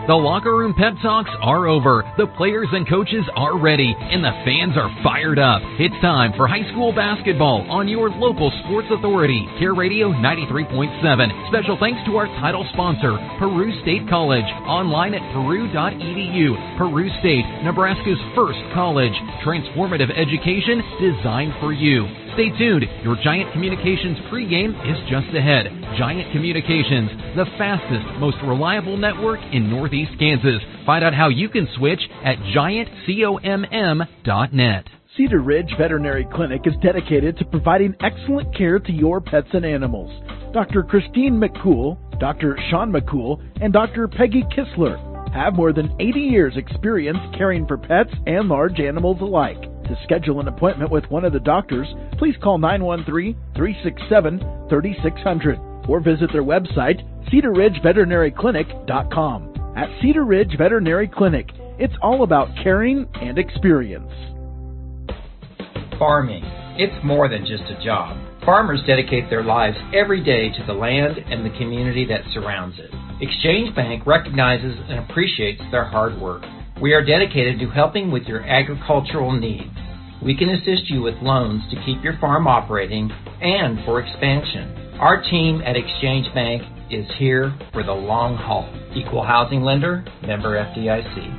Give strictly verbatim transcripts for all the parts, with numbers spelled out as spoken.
The locker room pep talks are over. The players and coaches are ready, and the fans are fired up. It's time for high school basketball on your local sports authority, Care Radio ninety-three point seven. Special thanks to our title sponsor, Peru State College. Online at peru dot e d u. Peru State, Nebraska's first college. Transformative education designed for you. Stay tuned. Your Giant Communications pregame is just ahead. Giant Communications, the fastest, most reliable network in Northeast Kansas. Find out how you can switch at giant comm dot net. Cedar Ridge Veterinary Clinic is dedicated to providing excellent care to your pets and animals. Doctor Christine McCool, Doctor Sean McCool, and Doctor Peggy Kissler have more than eighty years experience caring for pets and large animals alike. To schedule an appointment with one of the doctors, please call nine one three, three six seven, three six zero zero or visit their website, cedar ridge veterinary clinic dot com. At Cedar Ridge Veterinary Clinic, it's all about caring and experience. Farming. It's more than just a job. Farmers dedicate their lives every day to the land and the community that surrounds it. Exchange Bank recognizes and appreciates their hard work. We are dedicated to helping with your agricultural needs. We can assist you with loans to keep your farm operating and for expansion. Our team at Exchange Bank is here for the long haul. Equal housing lender, member F D I C.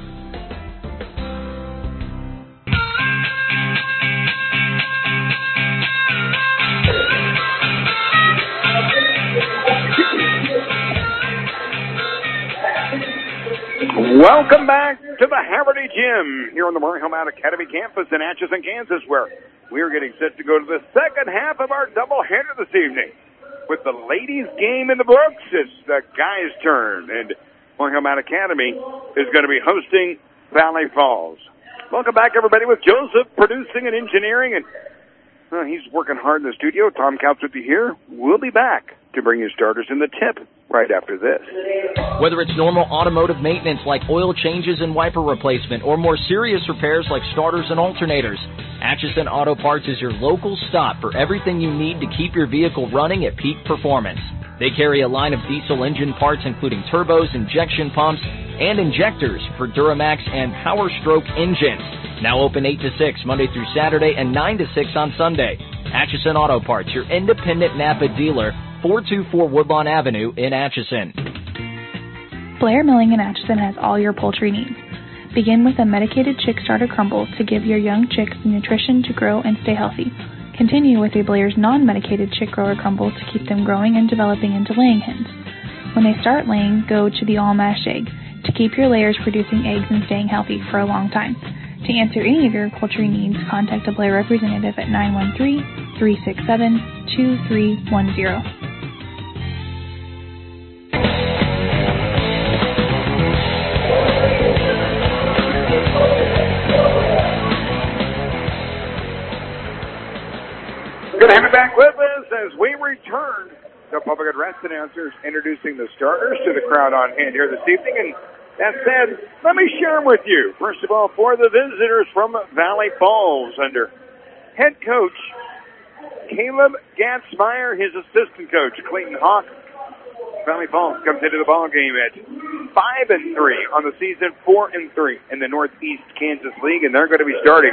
Welcome back to the Haverty Gym here on the Murray Hillman Academy campus in Atchison, Kansas, where we are getting set to go to the second half of our doubleheader this evening. With the ladies' game in the books, it's the guys' turn, and Murray Hillman Academy is going to be hosting Valley Falls. Welcome back, everybody, with Joseph producing and engineering, and well, he's working hard in the studio. Tom Couch with you here. We'll be back to bring you starters in the tip right after this. Whether it's normal automotive maintenance like oil changes and wiper replacement or more serious repairs like starters and alternators, Atchison Auto Parts is your local stop for everything you need to keep your vehicle running at peak performance. They carry a line of diesel engine parts including turbos, injection pumps, and injectors for Duramax and Power Stroke engines. Now open eight to six Monday through Saturday and nine to six on Sunday. Atchison Auto Parts, your independent Napa dealer, four two four Woodlawn Avenue in Atchison. Blair Milling in Atchison has all your poultry needs. Begin with a medicated chick starter crumble to give your young chicks the nutrition to grow and stay healthy. Continue with a Blair's non-medicated chick grower crumble to keep them growing and developing into laying hens. When they start laying, go to the all-mash egg to keep your layers producing eggs and staying healthy for a long time. To answer any of your poultry needs, contact a Blair representative at nine one three, three six seven, two three one zero. Good to have you back with us as we return to public address announcers introducing the starters to the crowd on hand here this evening. And that said, let me share them with you. First of all, for the visitors from Valley Falls under head coach Caleb Gatzmeyer, his assistant coach Clayton Hawk. Valley Falls comes into the ball game at five and three on the season, four and three in the Northeast Kansas League, and they're going to be starting.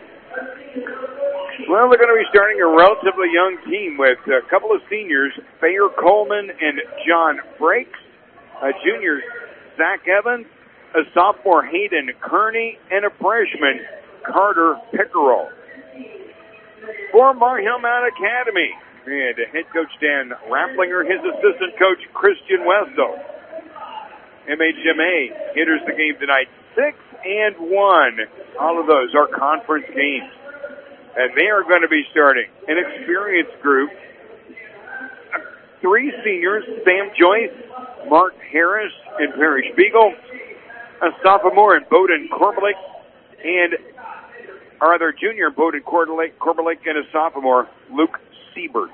Well, they're going to be starting a relatively young team with a couple of seniors, Thayer Coleman and John Frakes, a junior, Zach Evans, a sophomore, Hayden Kearney, and a freshman, Carter Pickerel. For Murray Hillman Academy, and head coach Dan Rapplinger, his assistant coach Christian Wessel. M H M A enters the game tonight six and one. All of those are conference games. And they are going to be starting an experienced group. Three seniors, Sam Joyce, Mark Harris, and Perry Spiegel. A sophomore in Bowden Korbelik, and our other junior, Bowden Korbelik, Korbelik, and a sophomore, Luke Siebert.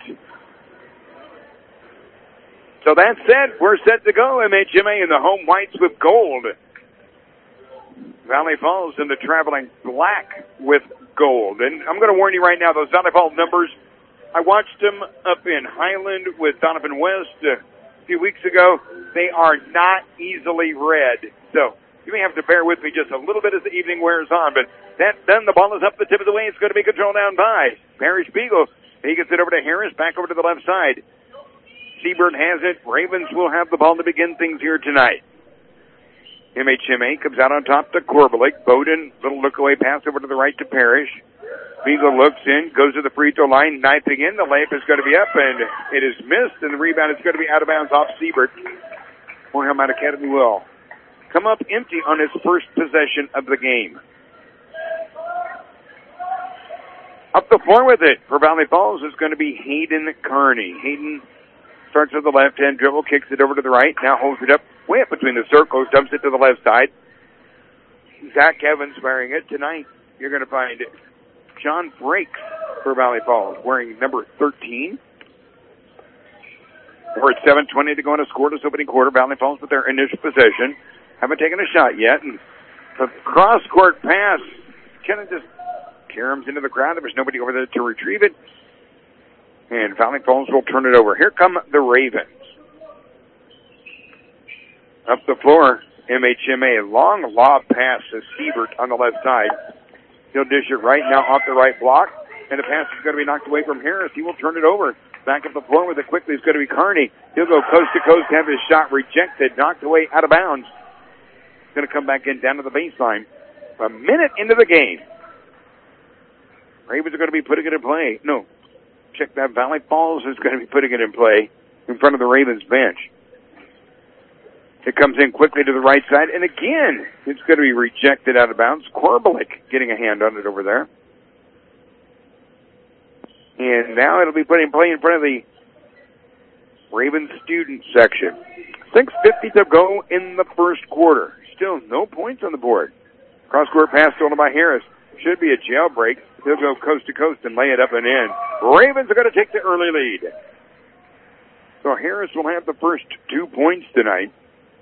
So that said, we're set to go. M H M A in the home whites with gold. Valley Falls in the traveling black with gold. And I'm going to warn you right now, those Valley Falls numbers, I watched them up in Highland with Donovan West. Uh, a few weeks ago. They are not easily read. So you may have to bear with me just a little bit as the evening wears on. But that done, the ball is up the tip of the way. It's going to be controlled down by Parrish Beagle. He gets it over to Harris, back over to the left side. Seabird has it. Ravens will have the ball to begin things here tonight. M H M A comes out on top to Korbelik. Bowden, little look-away pass over to the right to Parrish. Beagle looks in, goes to the free throw line, knifing in. The layup is going to be up, and it is missed, and the rebound is going to be out of bounds off Seabird. Moorhead Academy will come up empty on his first possession of the game. Up the floor with it for Valley Falls is going to be Hayden Kearney. Hayden starts with the left-hand dribble, kicks it over to the right, now holds it up way up between the circles, dumps it to the left side. Zach Evans wearing it. Tonight, you're going to find John Frakes for Valley Falls, wearing number thirteen. We're at seven twenty to go in a scoreless opening quarter. Valley Falls with their initial possession. Haven't taken a shot yet. And the cross-court pass kind of just caroms into the crowd. There was nobody over there to retrieve it. And Valley Falls will turn it over. Here come the Ravens. Up the floor, M H M A. Long lob pass to Siebert on the left side. He'll dish it right now off the right block. And the pass is going to be knocked away from Harris. He will turn it over. Back up the floor with it quickly. It's going to be Kearney. He'll go coast to coast, have his shot rejected, knocked away out of bounds. Going to come back in down to the baseline. A minute into the game. Ravens are going to be putting it in play. No, check that. Valley Falls is going to be putting it in play in front of the Ravens bench. It comes in quickly to the right side, and again, it's going to be rejected out of bounds. Korbelik getting a hand on it over there. And now it'll be put in play in front of the Ravens student section. six fifty to go in the first quarter. Still no points on the board. Cross-court pass stolen by Harris. Should be a jailbreak. He'll go coast to coast and lay it up and in. Ravens are going to take the early lead. So Harris will have the first two points tonight.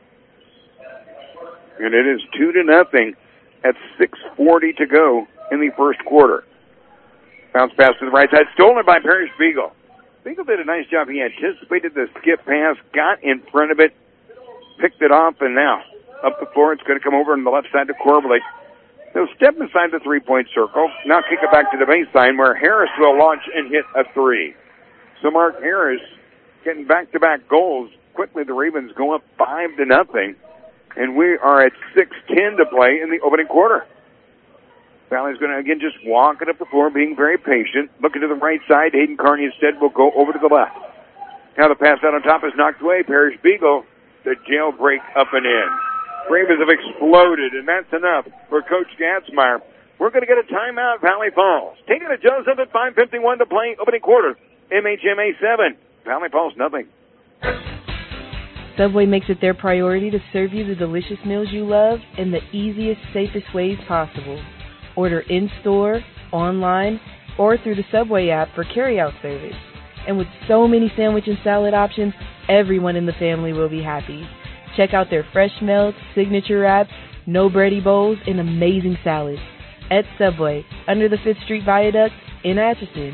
And it is two to nothing at six forty to go in the first quarter. Bounce pass to the right side, stolen by Parrish Beagle. Beagle did a nice job. He anticipated the skip pass, got in front of it, picked it off, and now up the floor. It's going to come over on the left side to Korbelik. He'll step inside the three-point circle. Now kick it back to the baseline where Harris will launch and hit a three. So Mark Harris getting back-to-back goals. Quickly the Ravens go up five to nothing. And we are at six ten to play in the opening quarter. Valley's going to, again, just walk it up the floor, being very patient. Looking to the right side. Hayden Kearney instead will go over to the left. Now the pass out on top is knocked away. Parrish Beagle, the jailbreak up and in. Ravens have exploded, and that's enough for Coach Gatzmeyer. We're going to get a timeout, Valley Falls. Taking a Joseph at five fifty-one to play opening quarter. M H M A seven. Valley Falls nothing. Subway makes it their priority to serve you the delicious meals you love in the easiest, safest ways possible. Order in-store, online, or through the Subway app for carry-out service. And with so many sandwich and salad options, everyone in the family will be happy. Check out their fresh melts, signature wraps, no bready bowls, and amazing salads. At Subway, under the fifth Street Viaduct in Atchison.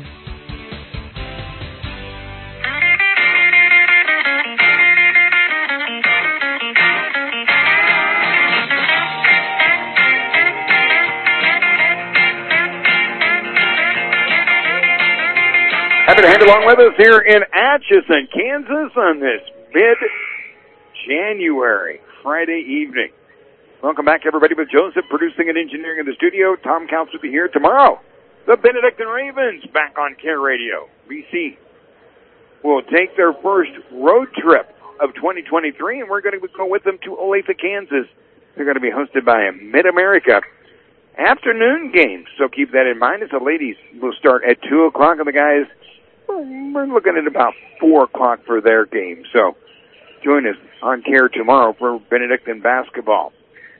Happy to have along with us here in Atchison, Kansas on this mid-January Friday evening. Welcome back, everybody, with Joseph producing and engineering in the studio. Tom Counts will be here tomorrow. The Benedictine Ravens back on Care Radio. B C will take their first road trip of twenty twenty-three, and we're going to go with them to Olathe, Kansas. They're going to be hosted by a Mid-America afternoon game, so keep that in mind as the ladies will start at two o'clock, and the guys, we're looking at about four o'clock for their game. So join us on Care tomorrow for Benedictine basketball.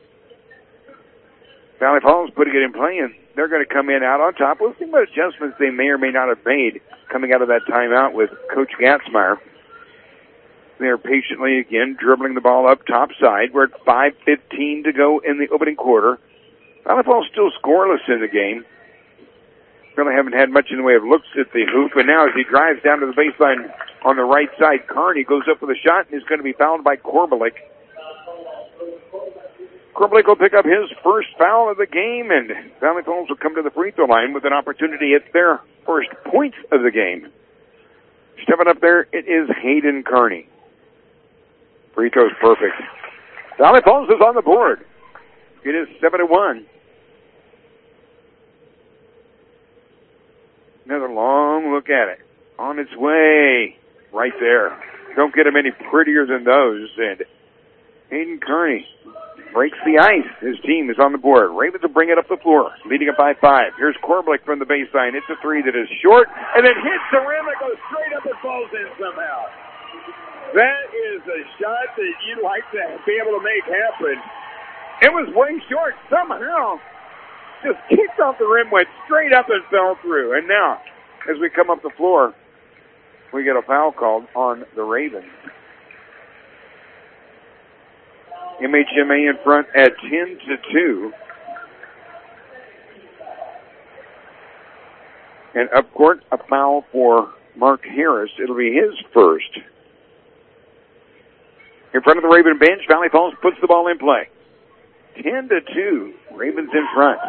Valley Falls putting it in play, and they're going to come in out on top. We'll see what adjustments they may or may not have made coming out of that timeout with Coach Gatzmeyer. They're patiently, again, dribbling the ball up top side. We're at five fifteen to go in the opening quarter. Valley Falls still scoreless in the game. Really haven't had much in the way of looks at the hoop, but now as he drives down to the baseline on the right side. Carney goes up with a shot and is going to be fouled by Korbelik. Korbelik will pick up his first foul of the game, and Valley Falls will come to the free throw line with an opportunity at their first points of the game. Stepping up there, it is Hayden Carney. Free throw's perfect. Valley Falls is on the board. It is seven to one. Another long look at it. On its way. Right there. Don't get him any prettier than those. And Hayden Kearney breaks the ice. His team is on the board. Ravens will bring it up the floor, leading it by five. Here's Korbelik from the baseline. It's a three that is short, and it hits the rim and goes straight up and falls in somehow. That is a shot that you'd like to be able to make happen. It was way short. Somehow, just kicked off the rim, went straight up and fell through. And now, as we come up the floor, we get a foul called on the Ravens. M H M A in front at ten to two. And up court, a foul for Mark Harris. It'll be his first. In front of the Raven bench, Valley Falls puts the ball in play. ten to two. Ravens in front.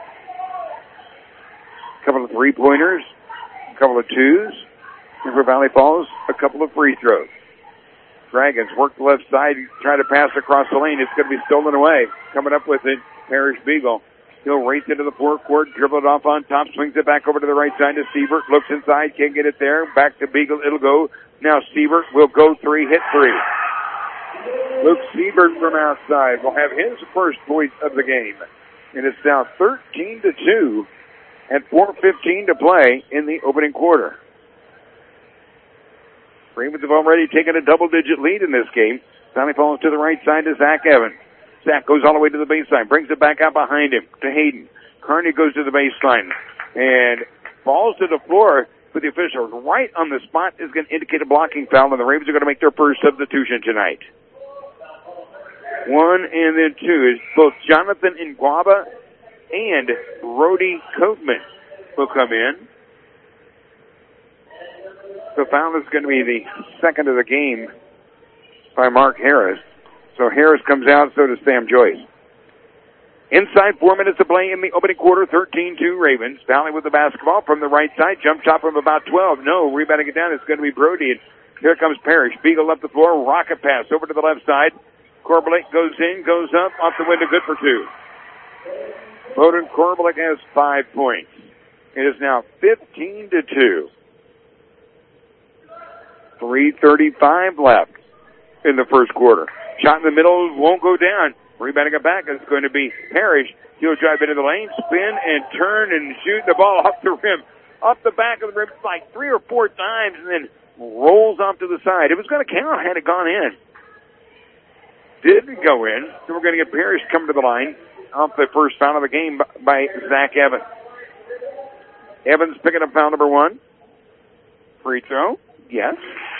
A couple of three-pointers, a couple of twos. And for Valley Falls, a couple of free throws. Dragons work the left side, try to pass across the lane. It's going to be stolen away. Coming up with it, Parrish Beagle. He'll race into the forecourt, dribble it off on top, swings it back over to the right side to Siebert. Looks inside, can't get it there. Back to Beagle, it'll go. Now Siebert will go three, hit three. Luke Siebert from outside will have his first point of the game. And it's now thirteen to two and four fifteen to play in the opening quarter. Ravens have already taken a double-digit lead in this game. Valley Falls to the right side to Zach Evans. Zach goes all the way to the baseline, brings it back out behind him to Hayden. Kearney goes to the baseline and falls to the floor, but the official right on the spot is going to indicate a blocking foul, and the Ravens are going to make their first substitution tonight. One and then two is both Jonathan Nguaba and Brody Coatman will come in. The foul is going to be the second of the game by Mark Harris. So Harris comes out, so does Sam Joyce. Inside four minutes to play in the opening quarter, thirteen two Ravens. Valley with the basketball from the right side. Jump shot from about twelve. No, rebounding it down. It's going to be Brody. And here comes Parrish. Beagle up the floor. Rocket pass over to the left side. Korbelik goes in, goes up, off the window, good for two. Bowden Korbelik has five points. It is now fifteen to two. three thirty-five left in the first quarter. Shot in the middle won't go down. Rebounding it back is going to be Parrish. He'll drive into the lane, spin and turn and shoot the ball off the rim. Off the back of the rim like three or four times and then rolls off to the side. It was going to count had it gone in. Didn't go in. So we're going to get Parrish come to the line off the first foul of the game by Zach Evans. Evans picking up foul number one. Free throw. Yes.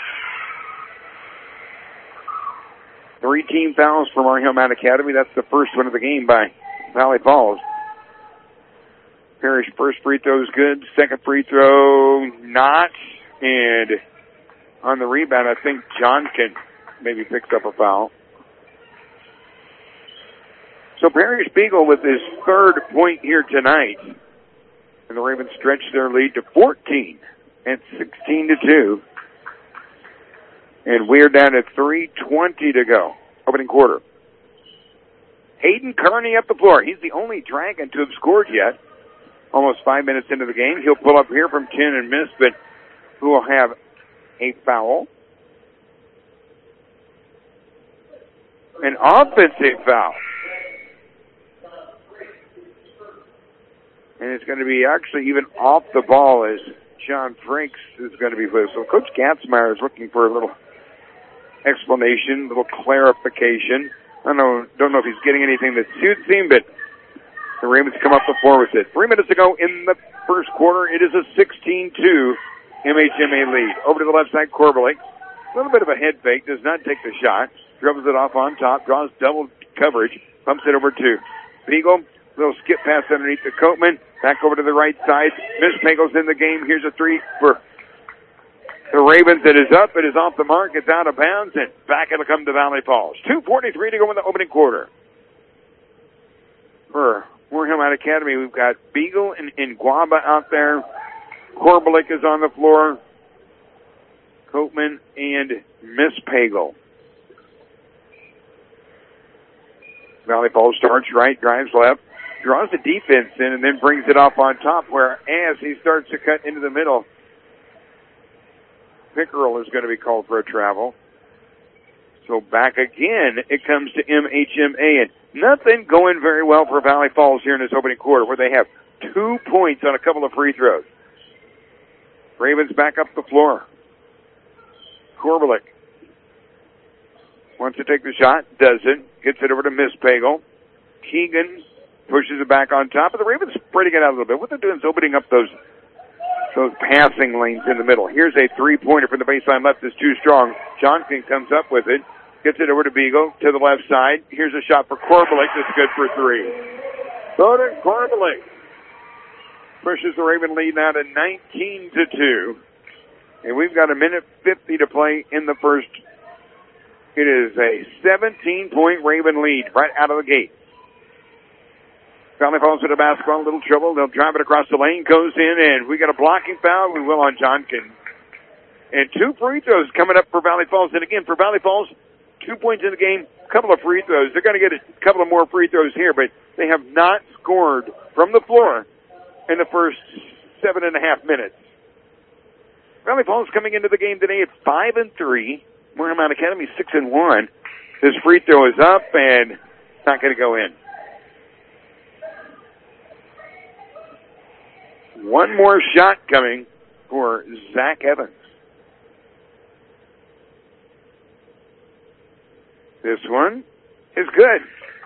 Three team fouls from our Hillmount Academy. That's the first one of the game by Valley Falls. Parrish first free throw is good. Second free throw, not. And on the rebound, I think Johnkin maybe picks up a foul. So Parrish Beagle with his third point here tonight. And the Ravens stretch their lead to fourteen and sixteen to two. And we're down at three twenty to go. Opening quarter. Hayden Kearney up the floor. He's the only Dragon to have scored yet. Almost five minutes into the game. He'll pull up here from ten and miss, but who will have a foul. An offensive foul. And it's going to be actually even off the ball as John Franks is going to be with. So Coach Gatzmeyer is looking for a little explanation, a little clarification. I don't know, don't know if he's getting anything that suits him, but the Ravens come up the floor with it. Three minutes to go in the first quarter. It is a sixteen two M H M A lead. Over to the left side, Korbelik. A little bit of a head fake, does not take the shot. Dribbles it off on top, draws double coverage, pumps it over to Beagle. Little skip pass underneath the Coatman. Back over to the right side. Miss Pagel's in the game. Here's a three for The Ravens, it is up, it is off the mark, it's out of bounds, and back it'll come to Valley Falls. two forty-three to go in the opening quarter. For Moorhead Academy, we've got Beagle and Inguaba out there. Korbelik is on the floor. Coatman and Miss Pagel. Valley Falls starts right, drives left, draws the defense in, and then brings it off on top, where as he starts to cut into the middle, Pickerel is going to be called for a travel. So back again, it comes to M H M A, and nothing going very well for Valley Falls here in this opening quarter, where they have two points on a couple of free throws. Ravens back up the floor. Korbelik wants to take the shot, doesn't. Gets it over to Miss Pagel. Keegan pushes it back on top, but the Ravens spreading it out a little bit. What they're doing is opening up those those passing lanes in the middle. Here's a three-pointer from the baseline left. Is too strong. Johnson comes up with it. Gets it over to Beagle to the left side. Here's a shot for Korbelik. That's good for three. Bowden Korbelik pushes the Raven lead now to nineteen to two. And we've got a minute fifty to play in the first. It is a seventeen-point Raven lead right out of the gate. Valley Falls with a basketball, a little trouble. They'll drive it across the lane, goes in, and we got a blocking foul. We will on Johnkin. And two free throws coming up for Valley Falls. And again, for Valley Falls, two points in the game, a couple of free throws. They're going to get a couple of more free throws here, but they have not scored from the floor in the first seven and a half minutes. Valley Falls coming into the game today at five and three. Moorhead Academy six and one. This free throw is up and not going to go in. One more shot coming for Zach Evans. This one is good.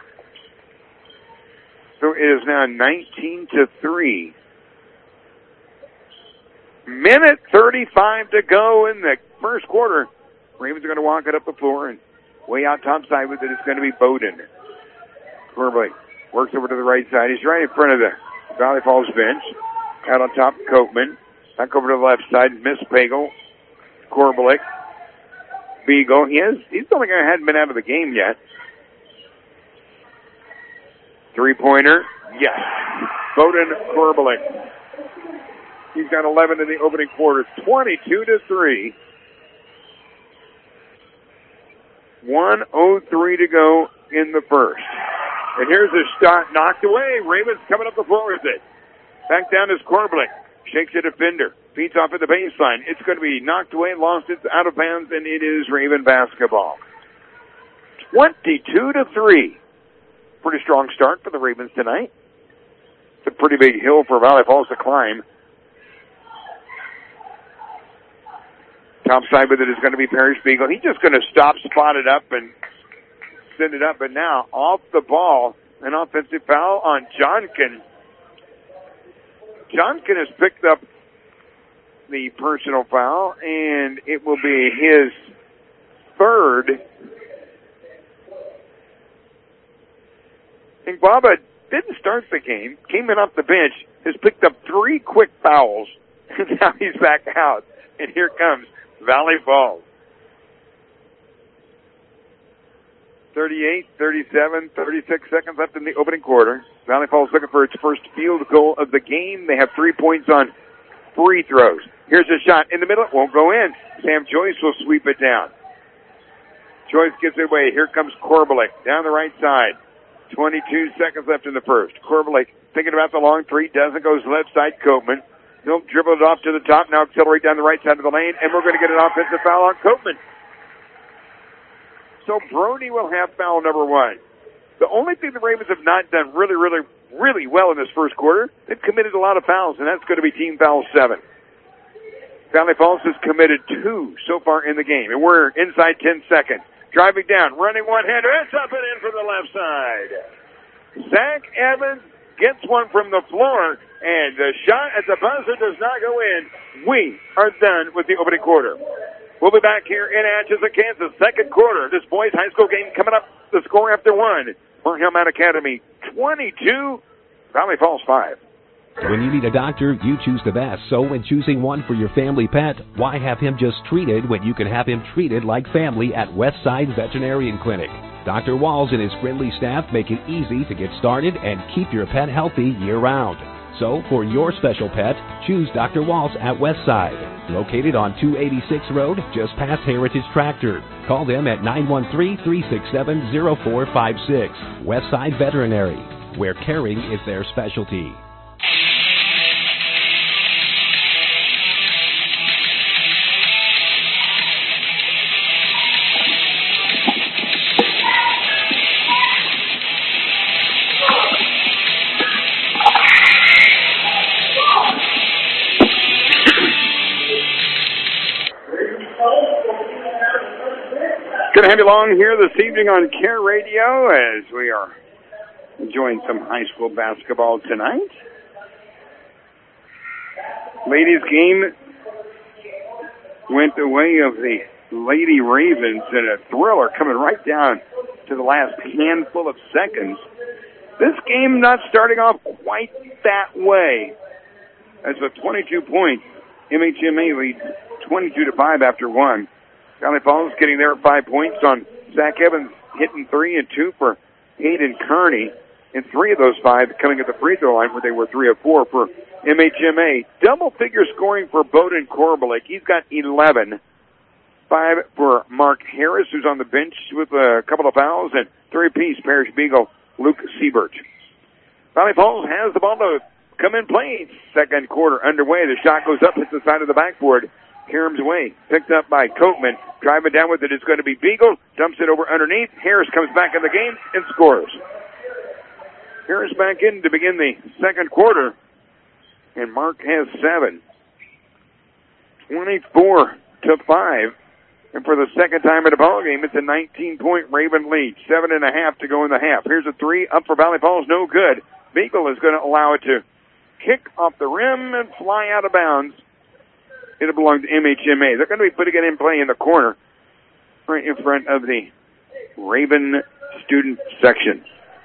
So it is now nineteen to three. Minute thirty-five to go in the first quarter. Ravens are going to walk it up the floor, and way out top side with it is going to be Bowden. Korbelik works over to the right side. He's right in front of the Valley Falls bench. Out on top, Coatman. Back over to the left side, Miss Pagel. Korbelik. Beagle. He has, he's the only guy who hadn't been out of the game yet. Three-pointer. Yes. Bowden Korbelik. He's got eleven in the opening quarter. twenty-two to three. one oh three to go in the first. And here's a shot knocked away. Ravens coming up the floor with it. Back down is Korbelik. Shakes a defender. Feeds off at the baseline. It's going to be knocked away, lost, it's out of bounds, and it is Raven basketball. twenty-two to three. Pretty strong start for the Ravens tonight. It's a pretty big hill for Valley Falls to climb. Top side with it is going to be Parrish Beagle. He's just going to stop, spot it up, and send it up. But now, off the ball, an offensive foul on Johnkin. Johnkin has picked up the personal foul, and it will be his third. And Baba didn't start the game, came in off the bench, has picked up three quick fouls, and now he's back out. And here comes Valley Falls. thirty-eight, thirty-seven, thirty-six seconds left in the opening quarter. Valley Falls looking for its first field goal of the game. They have three points on free throws. Here's a shot in the middle. It won't go in. Sam Joyce will sweep it down. Joyce gives it away. Here comes Korbelik down the right side. twenty-two seconds left in the first. Korbelik thinking about the long three. Doesn't. Goes left side. Coatman. He'll dribble it off to the top. Now accelerate down the right side of the lane. And we're going to get an offensive foul on Coatman. So Brody will have foul number one. The only thing the Ravens have not done really, really, really well in this first quarter, they've committed a lot of fouls, and that's going to be team foul seven. Valley Falls has committed two so far in the game, and we're inside ten seconds. Driving down, running one-hander, it's up and in from the left side. Zach Evans gets one from the floor, and the shot at the buzzer does not go in. We are done with the opening quarter. We'll be back here in Atchison, Kansas, second quarter. This boys high school game coming up, the score after one. Moorhead Academy twenty-two, Valley Falls five. When you need a doctor, you choose the best. So when choosing one for your family pet, why have him just treated when you can have him treated like family at Westside Veterinarian Clinic? Doctor Walls and his friendly staff make it easy to get started and keep your pet healthy year-round. So for your special pet, choose Doctor Walls at Westside. Located on two eighty-six Road, just past Heritage Tractor. Call them at nine one three, three six seven, zero four five six. Westside Veterinary, where caring is their specialty. Going to have you along here this evening on Care Radio as we are enjoying some high school basketball tonight. Ladies' game went the way of the Lady Ravens in a thriller coming right down to the last handful of seconds. This game not starting off quite that way. As with twenty-two points, M H M A leads twenty-two to five after one. Valley Falls getting there at five points on Zach Evans hitting three and two for Hayden Kearney. And three of those five coming at the free throw line where they were three of four for M H M A. Double figure scoring for Bowden Korbalik. He's got eleven. Five for Mark Harris, who's on the bench with a couple of fouls. And three apiece, Parrish Beagle, Luke Siebert. Valley Falls has the ball to come in play. Second quarter underway. The shot goes up, hits the side of the backboard. Karam's way, picked up by Coatman. Driving down with it is going to be Beagle. Dumps it over underneath. Harris comes back in the game and scores. Harris back in to begin the second quarter. And Mark has seven. twenty-four to five. And for the second time in the ballgame, it's a nineteen-point Raven lead. Seven and a half to go in the half. Here's a three up for Valley Falls. No good. Beagle is going to allow it to kick off the rim and fly out of bounds. It'll belong to M H M A. They're going to be putting it in play in the corner right in front of the Raven student section.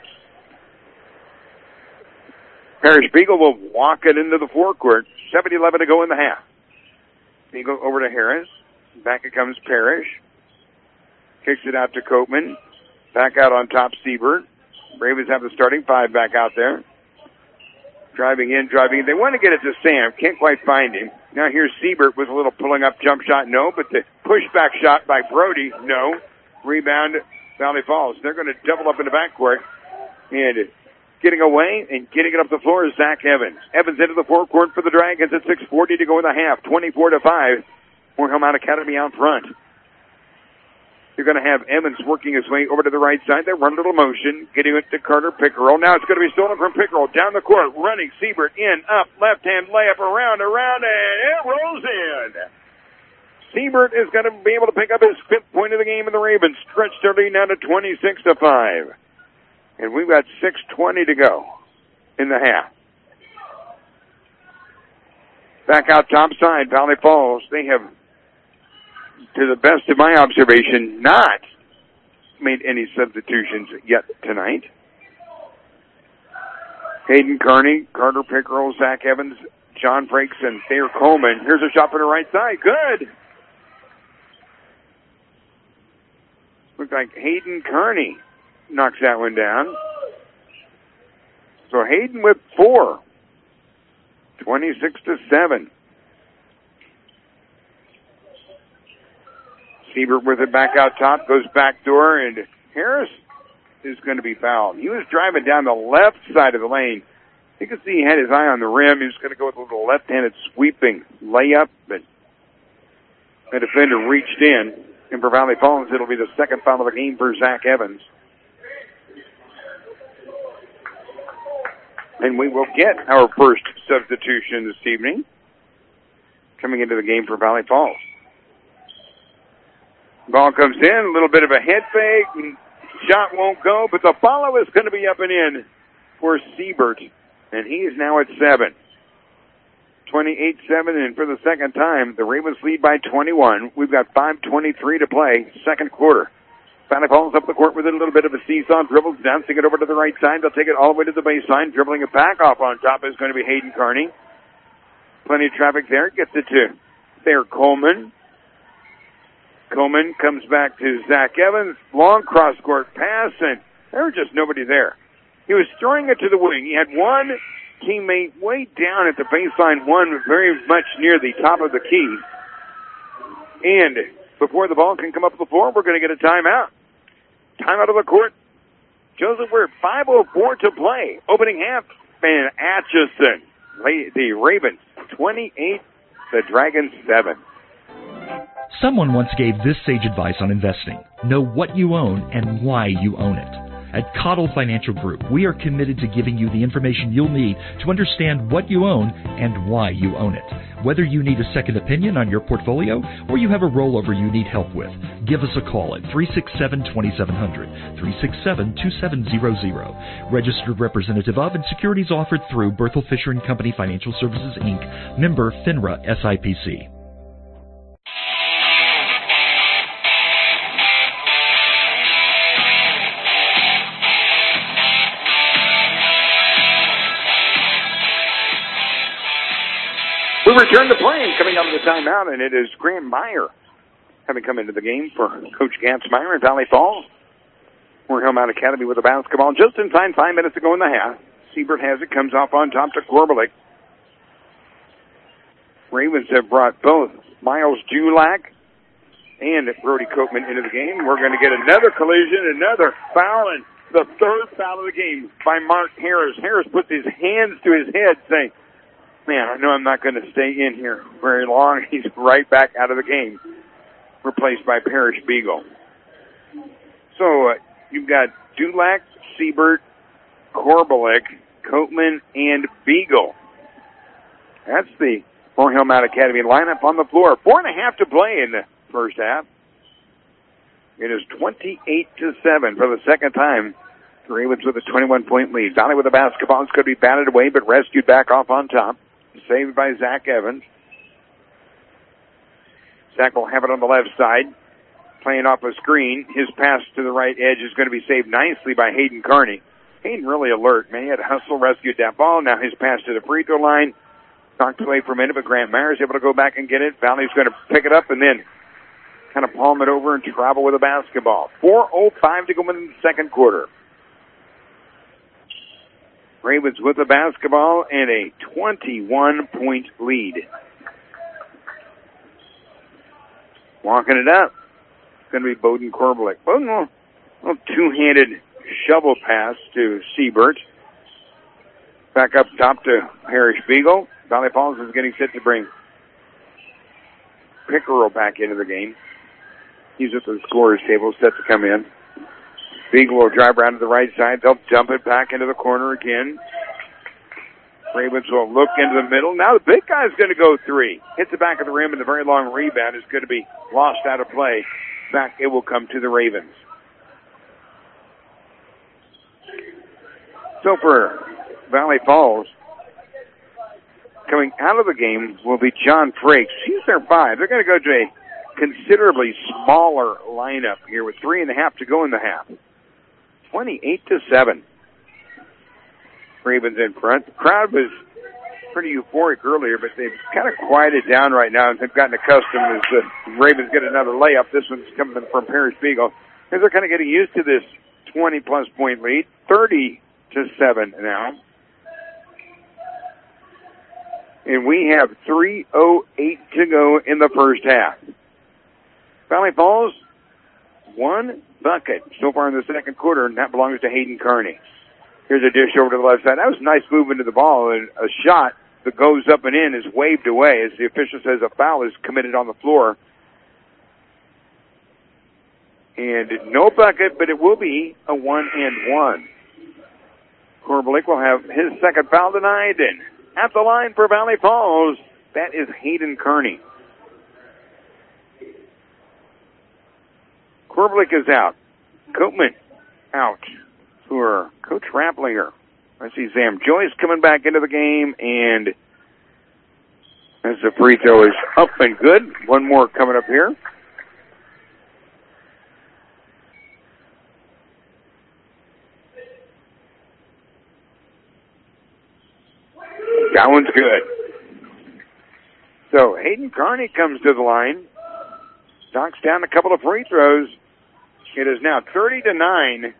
Parrish Beagle will walk it into the forecourt. seven eleven to go in the half. Beagle over to Harris. Back it comes Parrish. Kicks it out to Coatman. Back out on top Siebert. Ravens have the starting five back out there. Driving in, driving in. They want to get it to Sam. Can't quite find him. Now here's Siebert with a little pulling up jump shot. No, but the pushback shot by Brody. No. Rebound, Valley Falls. They're going to double up in the backcourt. And getting away and getting it up the floor is Zach Evans. Evans into the forecourt for the Dragons at six forty to go in the half. twenty-four to five. Moorhelmont Academy out front. You're going to have Evans working his way over to the right side. They run a little motion, getting it to Carter Pickerel. Now it's going to be stolen from Pickerel. Down the court, running Siebert in, up, left-hand layup, around, around, and it rolls in. Siebert is going to be able to pick up his fifth point of the game, and the Ravens stretch their lead now to twenty-six to five. And we've got six twenty to go in the half. Back out top side, Valley Falls. They have, to the best of my observation, not made any substitutions yet tonight. Hayden Kearney, Carter Pickerel, Zach Evans, John Frakes, and Thayer Coleman. Here's a shot from the right side. Good. Looks like Hayden Kearney knocks that one down. So Hayden with four. twenty-six to seven. Siebert with it back out top, goes back door, and Harris is going to be fouled. He was driving down the left side of the lane. You can see he had his eye on the rim. He was going to go with a little left-handed sweeping layup, but the defender reached in. And for Valley Falls, it'll be the second foul of the game for Zach Evans. And we will get our first substitution this evening coming into the game for Valley Falls. Ball comes in, a little bit of a head fake, and shot won't go, but the follow is going to be up and in for Siebert, and he is now at seven. twenty-eight seven, and for the second time, the Ravens lead by twenty-one. We've got five twenty-three to play, second quarter. Valley Falls up the court with a little bit of a seesaw, dribbles, dancing it over to the right side. They'll take it all the way to the baseline. Dribbling it back off on top is going to be Hayden Kearney. Plenty of traffic there. Gets it to Thayer Coleman. Coleman comes back to Zach Evans. Long cross-court pass, and there was just nobody there. He was throwing it to the wing. He had one teammate way down at the baseline, one very much near the top of the key. And before the ball can come up the floor, we're going to get a timeout. Timeout of the court. Joseph, we're at five oh four to play. Opening half, and Atchison. The Ravens, twenty-eight, the Dragons, seven. Someone once gave this sage advice on investing. Know what you own and why you own it. At Cottle Financial Group, we are committed to giving you the information you'll need to understand what you own and why you own it. Whether you need a second opinion on your portfolio or you have a rollover you need help with, give us a call at three six seven, two seven zero zero, three six seven, two seven zero zero. Registered representative of and securities offered through Berthel Fisher and Company Financial Services, Incorporated. Member FINRA S I P C. We return to play, coming out of the timeout, and it is Grant Meyer having come into the game for Coach Gantz Meyer in Valley Falls. We're Hillmount Academy with the basketball. Just in time, five minutes to go in the half. Siebert has it, comes off on top to Korbelik. Ravens have brought both Miles Dulac and Brody Copeman into the game. We're going to get another collision, another foul, and the third foul of the game by Mark Harris. Harris puts his hands to his head saying, man, I know I'm not going to stay in here very long. He's right back out of the game, replaced by Parrish Beagle. So uh, you've got Dulac, Siebert, Korbelik, Copeman, and Beagle. That's the Fort Hillmount Academy lineup on the floor. Four and a half to play in the first half. It is twenty-eight to seven for the second time. The Ravens with a twenty-one point lead. Valley with the basketball. It's going to be batted away, but rescued back off on top. Saved by Zach Evans. Zach will have it on the left side. Playing off a screen. His pass to the right edge is going to be saved nicely by Hayden Kearney. Hayden really alert, man. He had to hustle, rescued that ball. Now his pass to the free throw line. Knocked away for a minute, but Grant Meyer is able to go back and get it. Valley's going to pick it up and then kind of palm it over and travel with the basketball. four oh five to go in the second quarter. Ravens with the basketball and a twenty-one point lead. Walking it up. It's going to be Bowden Korbelik. Bowden, a little two-handed shovel pass to Siebert. Back up top to Parrish Beagle. Valley Falls is getting set to bring Pickerel back into the game. He's at the scorer's table, set to come in. Beagle will drive around to the right side. They'll dump it back into the corner again. Ravens will look into the middle. Now the big guy's going to go three. Hits the back of the rim, and the very long rebound is going to be lost out of play. Back it will come to the Ravens. So for Valley Falls, coming out of the game will be John Frakes. He's their five. They're going to go to a considerably smaller lineup here with three and a half to go in the half. twenty-eight to seven. Ravens in front. The crowd was pretty euphoric earlier, but they've kind of quieted down right now and they've gotten accustomed as the Ravens get another layup. This one's coming from Parrish Beagle. As they're kind of getting used to this twenty plus point lead. thirty to seven now. And we have three oh eight to go in the first half. Valley Falls, one bucket so far in the second quarter, and that belongs to Hayden Kearney. Here's a dish over to the left side. That was a nice movement to the ball, and a shot that goes up and in is waved away as the official says a foul is committed on the floor. And no bucket, but it will be a one and one. Korbelik will have his second foul denied, and at the line for Valley Falls, that is Hayden Kearney. Korbelik is out. Copeman out for Coach Rapplinger. I see Sam Joyce coming back into the game, and as the free throw is up and good. One more coming up here. That one's good. So Hayden Carney comes to the line. Knocks down a couple of free throws. It is now thirty to nine.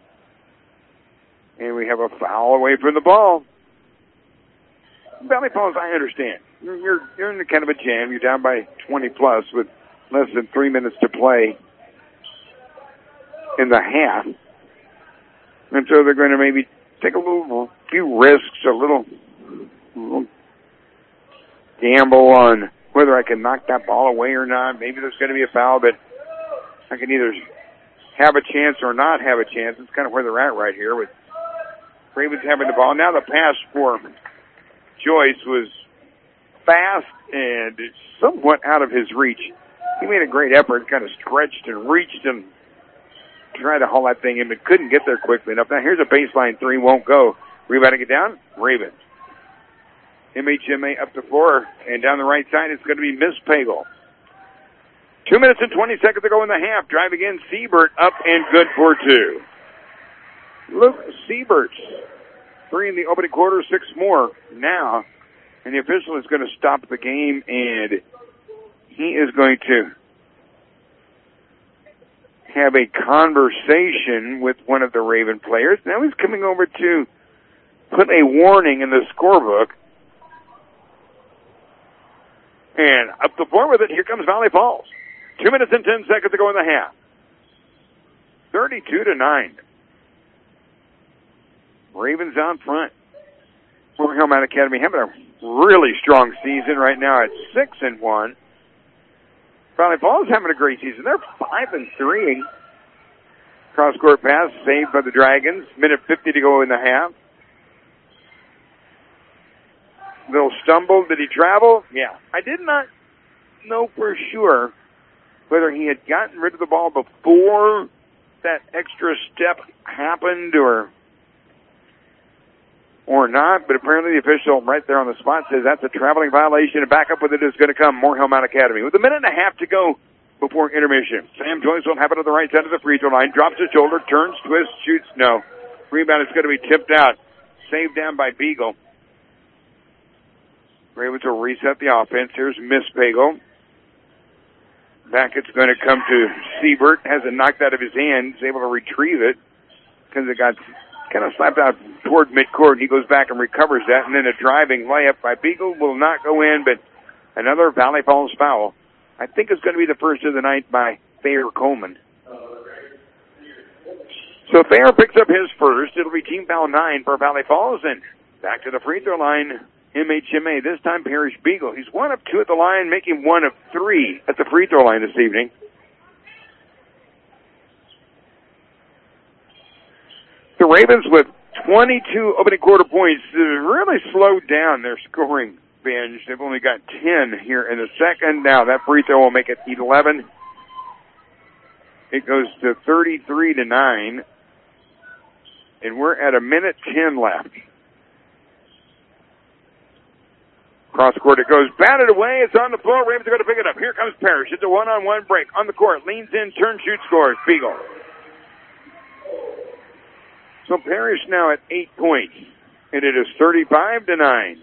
And we have a foul away from the ball. Valley Falls, I understand. You're, you're, you're in kind of a jam. You're down by twenty plus with less than three minutes to play in the half. And so they're going to maybe take a little, a few risks, a little, a little gamble on whether I can knock that ball away or not. Maybe there's going to be a foul, but I can either have a chance or not have a chance. It's kind of where they're at right here with Ravens having the ball. Now the pass for Joyce was fast and somewhat out of his reach. He made a great effort, kind of stretched and reached and tried to haul that thing in, but couldn't get there quickly enough. Now here's a baseline three, won't go. Rebounding it down, Ravens. M H M A up the floor, and down the right side it's going to be Miss Pagel. Two minutes and twenty seconds to go in the half. Drive again, Siebert up and good for two. Luke Siebert, three in the opening quarter, six more now. And the official is going to stop the game, and he is going to have a conversation with one of the Raven players. Now he's coming over to put a warning in the scorebook. And up the floor with it, here comes Valley Falls. Two minutes and ten seconds to go in the half. thirty-two to nine. Ravens out front. Moore Mountain Academy having a really strong season right now at six and one. Valley Falls having a great season. They're five and three. Cross court pass saved by the Dragons. Minute fifty to go in the half. Little stumble. Did he travel? Yeah. I did not know for sure whether he had gotten rid of the ball before that extra step happened or or not, but apparently the official right there on the spot says that's a traveling violation, and back up with it is going to come Morehill Mount Academy. With a minute and a half to go before intermission. Sam Joyce will have it on the right side of the free throw line, drops his shoulder, turns, twists, shoots, no. Rebound is going to be tipped out. Saved down by Beagle. Ravens will reset the offense. Here's Miss Pagel. Back it's going to come to Siebert. Has it knocked out of his hand. He's able to retrieve it because it got kind of slapped out toward midcourt. He goes back and recovers that. And then a driving layup by Beagle will not go in, but another Valley Falls foul. I think it's going to be the first of the night by Thayer Coleman. So Thayer picks up his first. It'll be team foul nine for Valley Falls. And back to the free throw line. M H M A, this time Parrish Beagle. He's one of two at the line, making one of three at the free throw line this evening. The Ravens with twenty-two opening quarter points really slowed down their scoring binge. They've only got ten here in the second. Now that free throw will make it eleven. It goes to thirty-three to nine. And we're at a minute ten left. Cross court it goes, batted away, it's on the floor, Ravens are going to pick it up. Here comes Parrish, it's a one-on-one break on the court, leans in, turn, shoot, scores, Beagle. So Parrish now at eight points, and it is thirty-five to nine.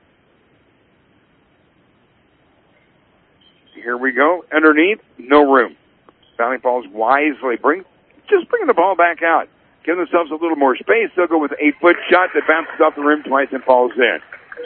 Here we go, underneath, no room. Valley Falls wisely bring, just bringing the ball back out. Give themselves a little more space, they'll go with an eight-foot shot that bounces off the rim twice and falls in.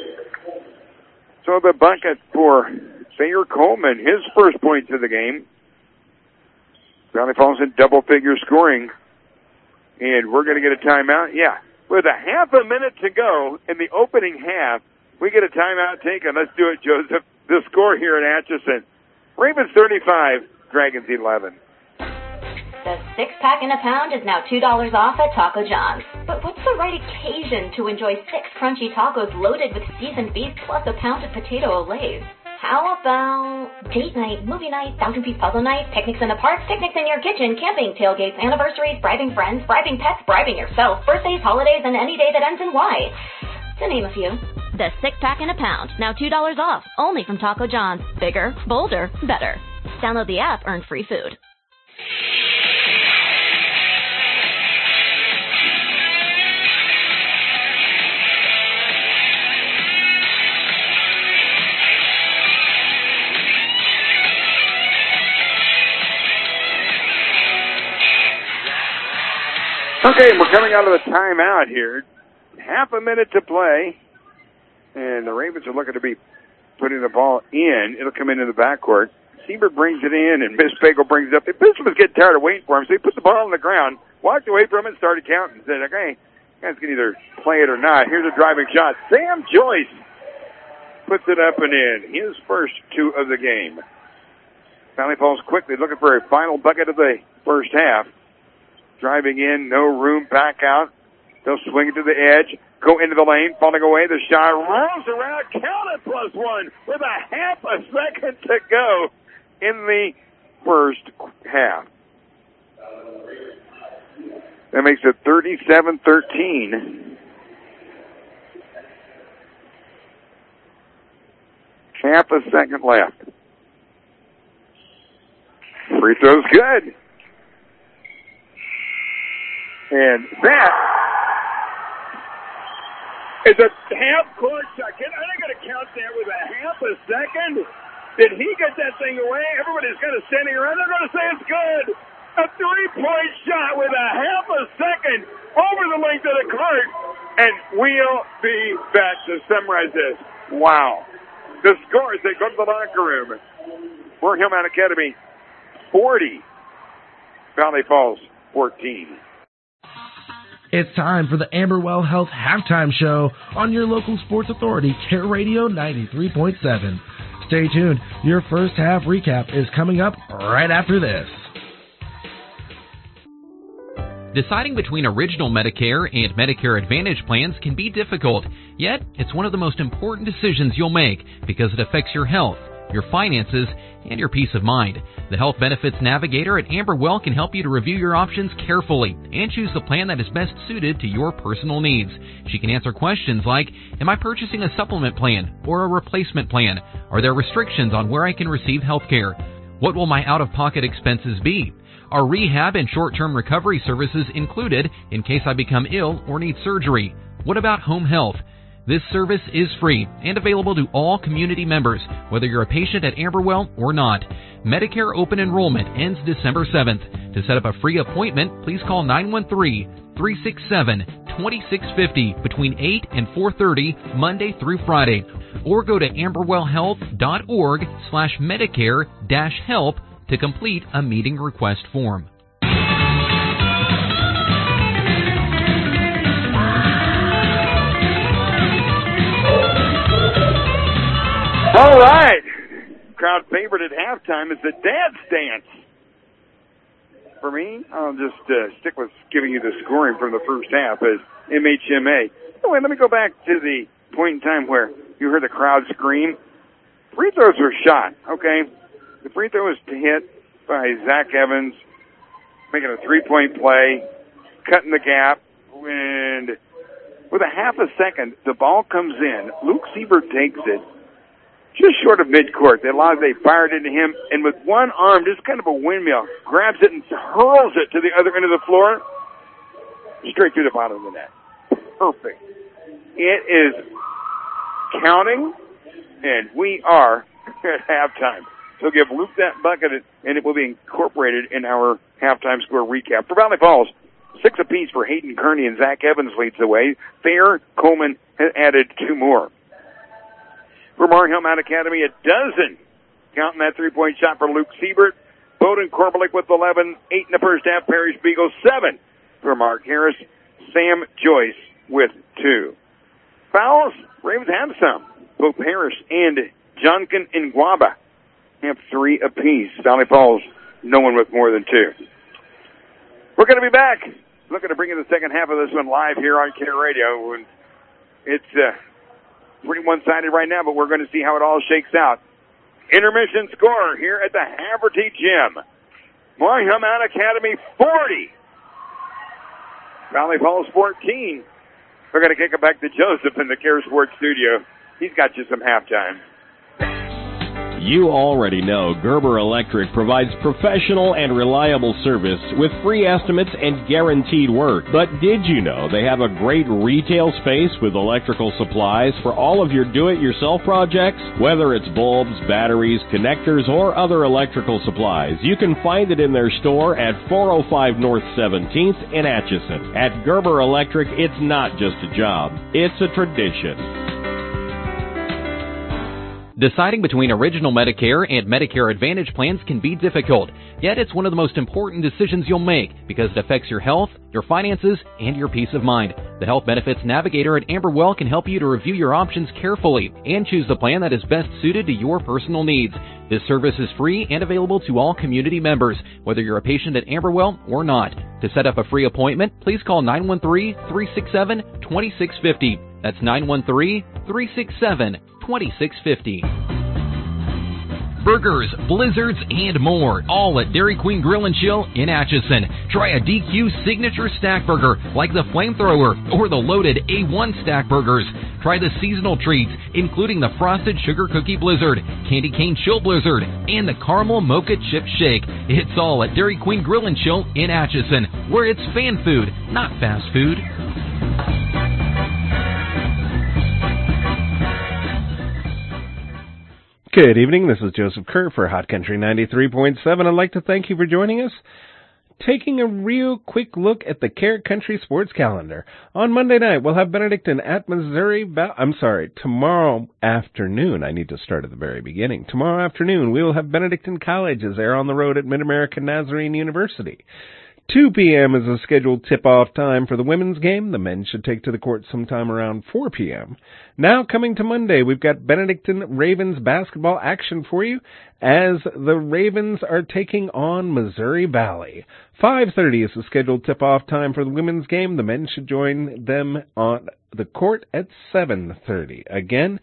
So the bucket for Thayer Coleman, his first points of the game. Valley Falls in double-figure scoring. And we're going to get a timeout. Yeah, with a half a minute to go in the opening half, we get a timeout taken. Let's do it, Joseph. The score here in Atchison. Ravens thirty-five, Dragons eleven. The six-pack in a pound is now two dollars off at Taco John's. But what's the right occasion to enjoy six crunchy tacos loaded with seasoned beef plus a pound of potato olays? How about date night, movie night, thousand-piece puzzle night, picnics in the park, picnics in your kitchen, camping, tailgates, anniversaries, bribing friends, bribing pets, bribing yourself, birthdays, holidays, and any day that ends in Y, to name a few. The six-pack in a pound, now two dollars off, only from Taco John's. Bigger, bolder, better. Download the app, earn free food. Okay, we're coming out of the timeout here. Half a minute to play. And the Ravens are looking to be putting the ball in. It'll come into the backcourt. Siebert brings it in, and Miss Bagel brings it up. The Bishop was getting tired of waiting for him, so he put the ball on the ground, walked away from it, and started counting. And said, okay, guys can either play it or not. Here's a driving shot. Sam Joyce puts it up and in. His first two of the game. Valley Falls quickly looking for a final bucket of the first half. Driving in, no room, back out. They'll swing it to the edge, go into the lane, falling away. The shot rolls around, count it, plus one, with a half a second to go in the first half. That makes it thirty-seven thirteen. Half a second left. Free throw's good. And that is a half-court shot. I'm not going to count that with a half a second. Did he get that thing away? Everybody's kind of standing around. They're going to say it's good. A three-point shot with a half a second over the length of the court. And we'll be back to summarize this. Wow. The scores, they go to the locker room. Fort Hillman Academy, forty. Valley Falls, fourteen. It's time for the Amberwell Health Halftime Show on your local sports authority, Care Radio ninety-three point seven. Stay tuned. Your first half recap is coming up right after this. Deciding between original Medicare and Medicare Advantage plans can be difficult, yet it's one of the most important decisions you'll make because it affects your health, your finances, and your peace of mind. The Health Benefits Navigator at Amberwell can help you to review your options carefully and choose the plan that is best suited to your personal needs. She can answer questions like, am I purchasing a supplement plan or a replacement plan? Are there restrictions on where I can receive health care? What will my out-of-pocket expenses be? Are rehab and short-term recovery services included in case I become ill or need surgery? What about home health? This service is free and available to all community members, whether you're a patient at Amberwell or not. Medicare open enrollment ends December seventh. To set up a free appointment, please call nine one three, three six seven, two six five zero between eight and four thirty, Monday through Friday. Or go to amberwellhealth.org slash Medicare dash help to complete a meeting request form. All right. Crowd favorite at halftime is the Dad's Dance. For me, I'll just uh, stick with giving you the scoring from the first half as M H M A. Oh, wait, let me go back to the point in time where you heard the crowd scream. Free throws were shot, okay? The free throw was hit by Zach Evans, making a three-point play, cutting the gap, and with a half a second, the ball comes in. Luke Siebert takes it just short of midcourt. They allowed, they fired into him, and with one arm, just kind of a windmill, grabs it and hurls it to the other end of the floor, straight through the bottom of the net. Perfect. It is counting, and we are at halftime. So give Luke that bucket, and it will be incorporated in our halftime score recap. For Valley Falls, six apiece for Hayden Kearney, and Zach Evans leads the way. Thayer Coleman has added two more. For Markham Mount Academy, a dozen. Counting that three-point shot for Luke Siebert. Bowden Korbelik with eleven. Eight in the first half. Parrish Beagle, seven. For Mark Harris. Sam Joyce with two. Fouls, Ravens have some. Both Harris and Jonkin Nguaba have three apiece. Valley Falls, no one with more than two. We're going to be back. Looking to bring in the second half of this one live here on Care Radio. And it's uh, pretty one-sided right now, but we're going to see how it all shakes out. Intermission score here at the Haverty Gym. Markham Mount Academy forty. Valley Falls fourteen. We're going to kick it back to Joseph in the Care Sports studio. He's got you some halftime. You already know Gerber Electric provides professional and reliable service with free estimates and guaranteed work. But did you know they have a great retail space with electrical supplies for all of your do-it-yourself projects? Whether it's bulbs, batteries, connectors, or other electrical supplies, you can find it in their store at four oh five North seventeenth in Atchison. At Gerber Electric, it's not just a job, it's a tradition. Deciding between Original Medicare and Medicare Advantage plans can be difficult, yet it's one of the most important decisions you'll make because it affects your health, your finances, and your peace of mind. The Health Benefits Navigator at Amberwell can help you to review your options carefully and choose the plan that is best suited to your personal needs. This service is free and available to all community members, whether you're a patient at Amberwell or not. To set up a free appointment, please call nine one three, three six seven, two six five zero. That's nine one three, three six seven, two six five zero. Burgers, blizzards, and more, all at Dairy Queen Grill and Chill in Atchison. Try a D Q signature stack burger like the Flamethrower or the loaded A one stack burgers. Try the seasonal treats, including the Frosted Sugar Cookie Blizzard, Candy Cane Chill Blizzard, and the Caramel Mocha Chip Shake. It's all at Dairy Queen Grill and Chill in Atchison, where it's fan food, not fast food. Good evening, this is Joseph Kerr for Hot Country ninety-three point seven. I'd like to thank you for joining us. Taking a real quick look at the Carrot Country sports calendar. On Monday night, we'll have Benedictine at Missouri. Ba- I'm sorry, tomorrow afternoon. I need to start at the very beginning. Tomorrow afternoon, we will have Benedictine College as they're on the road at Mid-American Nazarene University. two p.m. is a scheduled tip-off time for the women's game. The men should take to the court sometime around four p.m. Now, coming to Monday, we've got Benedictine Ravens basketball action for you as the Ravens are taking on Missouri Valley. five thirty is the scheduled tip-off time for the women's game. The men should join them on the court at seven thirty. Again,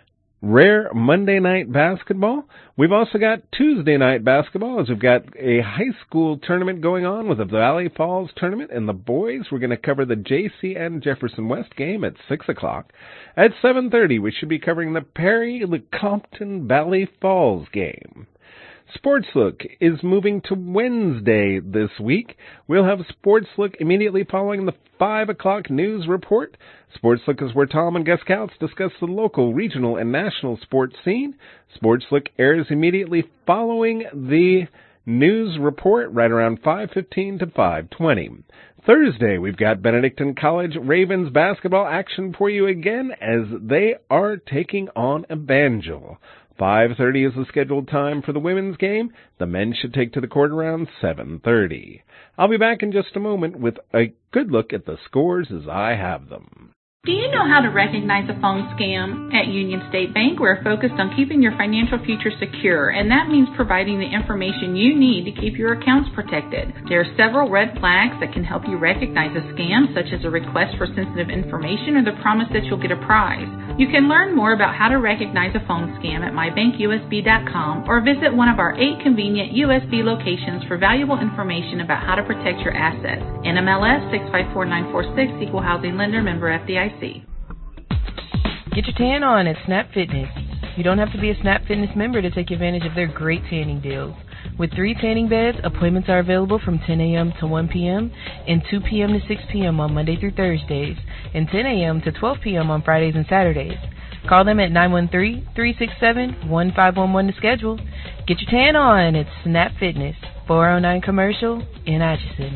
rare Monday night basketball. We've also got Tuesday night basketball as we've got a high school tournament going on with the Valley Falls tournament. And the boys, we're going to cover the J C N Jefferson West game at six o'clock. At seven thirty, we should be covering the Perry Lecompton Valley Falls game. Sports Look is moving to Wednesday this week. We'll have Sports Look immediately following the five o'clock news report. Sports Look is where Tom and Gus Counts discuss the local, regional, and national sports scene. Sports Look airs immediately following the news report right around five fifteen to five twenty. Thursday, we've got Benedictine College Ravens basketball action for you again as they are taking on Evangel. five thirty is the scheduled time for the women's game. The men should take to the court around seven thirty. I'll be back in just a moment with a good look at the scores as I have them. Do you know how to recognize a phone scam? At Union State Bank, we're focused on keeping your financial future secure, and that means providing the information you need to keep your accounts protected. There are several red flags that can help you recognize a scam, such as a request for sensitive information or the promise that you'll get a prize. You can learn more about how to recognize a phone scam at my bank U S B dot com or visit one of our eight convenient U S B locations for valuable information about how to protect your assets. N M L S six five four nine four six, Equal Housing Lender, member F D I C. Get your tan on at Snap Fitness. You don't have to be a Snap Fitness member to take advantage of their great tanning deals. With three tanning beds, appointments are available from ten a.m. to one p.m. and two p.m. to six p.m. on Monday through Thursdays, and ten a.m. to twelve p.m. on Fridays and Saturdays. Call them at nine one three, three six seven, one five one one to schedule. Get your tan on at Snap Fitness, four oh nine Commercial in Atchison.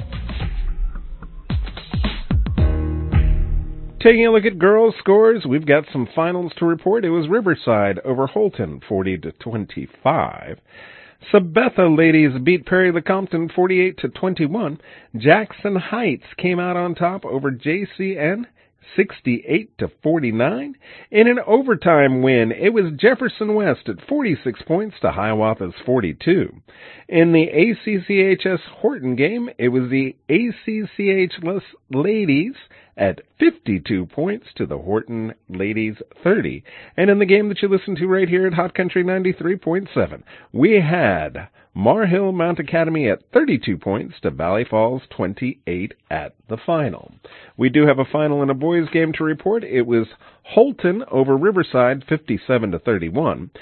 Taking a look at girls' scores, we've got some finals to report. It was Riverside over Holton, forty to twenty-five. Sabetha ladies beat Perry Lecompton forty-eight to twenty-one. Jackson Heights came out on top over J C N, sixty-eight to forty-nine. In an overtime win, it was Jefferson West at forty-six points to Hiawatha's forty-two. In the A C C H S Horton game, it was the A C C H S ladies at fifty-two points to the Horton ladies thirty. And in the game that you listened to right here at Hot Country ninety-three point seven, we had Marhill Mount Academy at thirty-two points to Valley Falls twenty-eight at the final. We do have a final in a boys game to report. It was Holton over Riverside fifty-seven to thirty-one.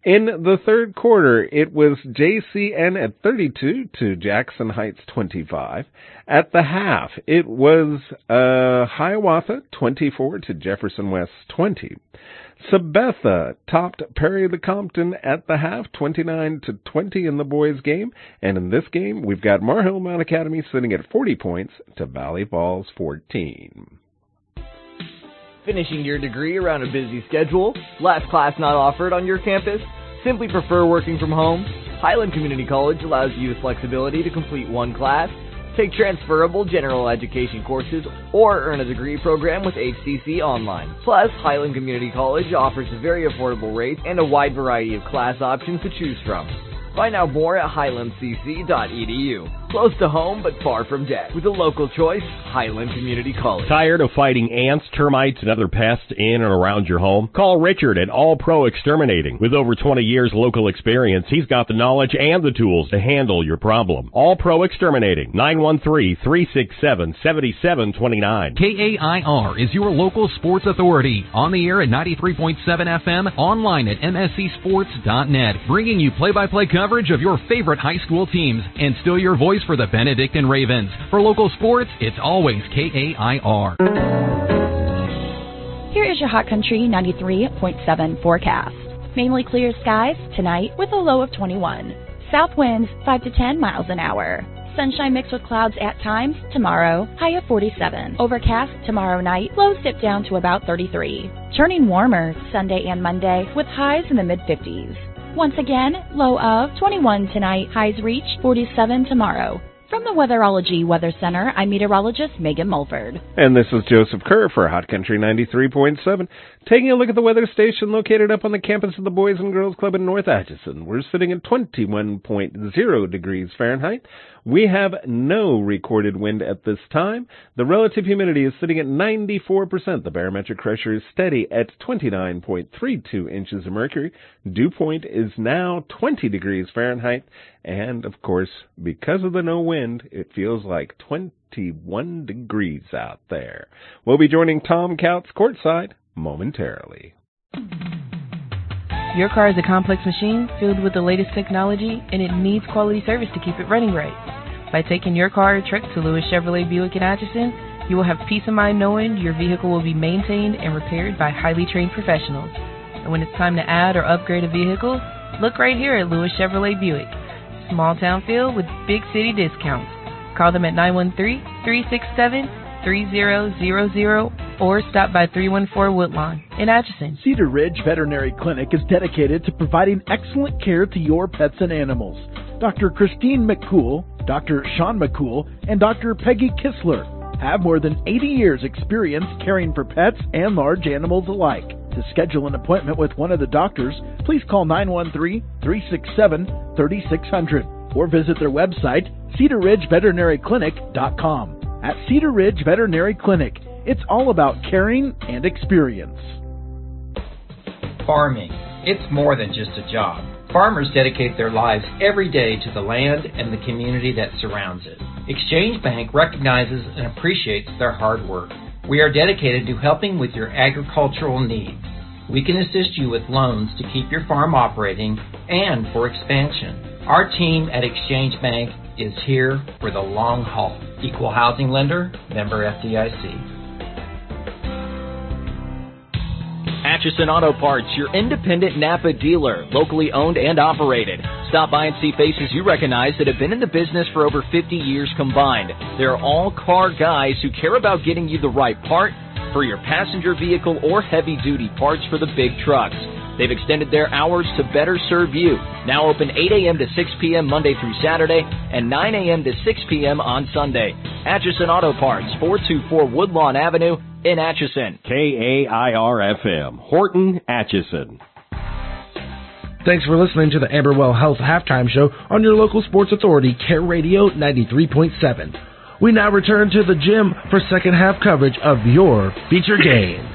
In the third quarter, it was J C N at thirty-two to Jackson Heights twenty-five. At the half, it was uh, Hiawatha twenty-four to Jefferson West twenty. Sabetha topped Perry Lecompton at the half, twenty-nine to twenty in the boys' game. And in this game, we've got Mar Hill Mount Academy sitting at forty points to Valley Falls fourteen. Finishing your degree around a busy schedule? Last class not offered on your campus? Simply prefer working from home? Highland Community College allows you the flexibility to complete one class, take transferable general education courses, or earn a degree program with H C C Online. Plus, Highland Community College offers very affordable rates and a wide variety of class options to choose from. Find out more at highland c c dot e d u. Close to home, but far from debt. With a local choice, Highland Community College. Tired of fighting ants, termites, and other pests in and around your home? Call Richard at All Pro Exterminating. With over twenty years local experience, he's got the knowledge and the tools to handle your problem. All Pro Exterminating, nine one three, three six seven, seven seven two nine. K A I R is your local sports authority. On the air at ninety-three point seven F M, online at m s c sports dot net, bringing you play-by-play coverage of your favorite high school teams and still your voice for the Benedictine Ravens. For local sports, it's always K A I R. Here is your Hot Country ninety-three point seven forecast. Mainly clear skies tonight with a low of twenty-one. South winds five to ten miles an hour. Sunshine mixed with clouds at times tomorrow, high of forty-seven. Overcast tomorrow night, lows dip down to about thirty-three. Turning warmer Sunday and Monday with highs in the mid-fifties. Once again, low of twenty-one tonight, highs reach forty-seven tomorrow. From the Weatherology Weather Center, I'm meteorologist Megan Mulford. And this is Joseph Kerr for Hot Country ninety-three point seven. Taking a look at the weather station located up on the campus of the Boys and Girls Club in North Atchison. We're sitting at twenty-one point zero degrees Fahrenheit. We have no recorded wind at this time. The relative humidity is sitting at ninety-four percent. The barometric pressure is steady at twenty-nine point three two inches of mercury. Dew point is now twenty degrees Fahrenheit. And, of course, because of the no wind, it feels like twenty-one degrees out there. We'll be joining Tom Couts courtside momentarily. Your car is a complex machine filled with the latest technology, and it needs quality service to keep it running right. By taking your car or truck to Lewis Chevrolet Buick in Atchison, you will have peace of mind knowing your vehicle will be maintained and repaired by highly trained professionals. And when it's time to add or upgrade a vehicle, look right here at Lewis Chevrolet Buick. Small town feel with big city discounts. Call them at nine one three, three six seven, three zero zero zero or stop by three one four Woodlawn in Atchison. Cedar Ridge Veterinary Clinic is dedicated to providing excellent care to your pets and animals. Doctor Christine McCool, Doctor Sean McCool, and Doctor Peggy Kissler have more than eighty years experience caring for pets and large animals alike. To schedule an appointment with one of the doctors, please call nine one three, three six seven, three six zero zero or visit their website, cedar ridge veterinary clinic dot com. At Cedar Ridge Veterinary Clinic, it's all about caring and experience. Farming. It's more than just a job. Farmers dedicate their lives every day to the land and the community that surrounds it. Exchange Bank recognizes and appreciates their hard work. We are dedicated to helping with your agricultural needs. We can assist you with loans to keep your farm operating and for expansion. Our team at Exchange Bank is here for the long haul. Equal housing lender, member F D I C. Atchison Auto Parts, your independent Napa dealer, locally owned and operated. Stop by and see faces you recognize that have been in the business for over fifty years combined. They're all car guys who care about getting you the right part for your passenger vehicle or heavy-duty parts for the big trucks. They've extended their hours to better serve you. Now open eight a.m. to six p.m. Monday through Saturday and nine a.m. to six p.m. on Sunday. Atchison Auto Parts, four two four Woodlawn Avenue in Atchison. K A I R F M, Horton, Atchison. Thanks for listening to the Amberwell Health Halftime Show on your local sports authority, Care Radio ninety-three point seven. We now return to the gym for second half coverage of your feature game.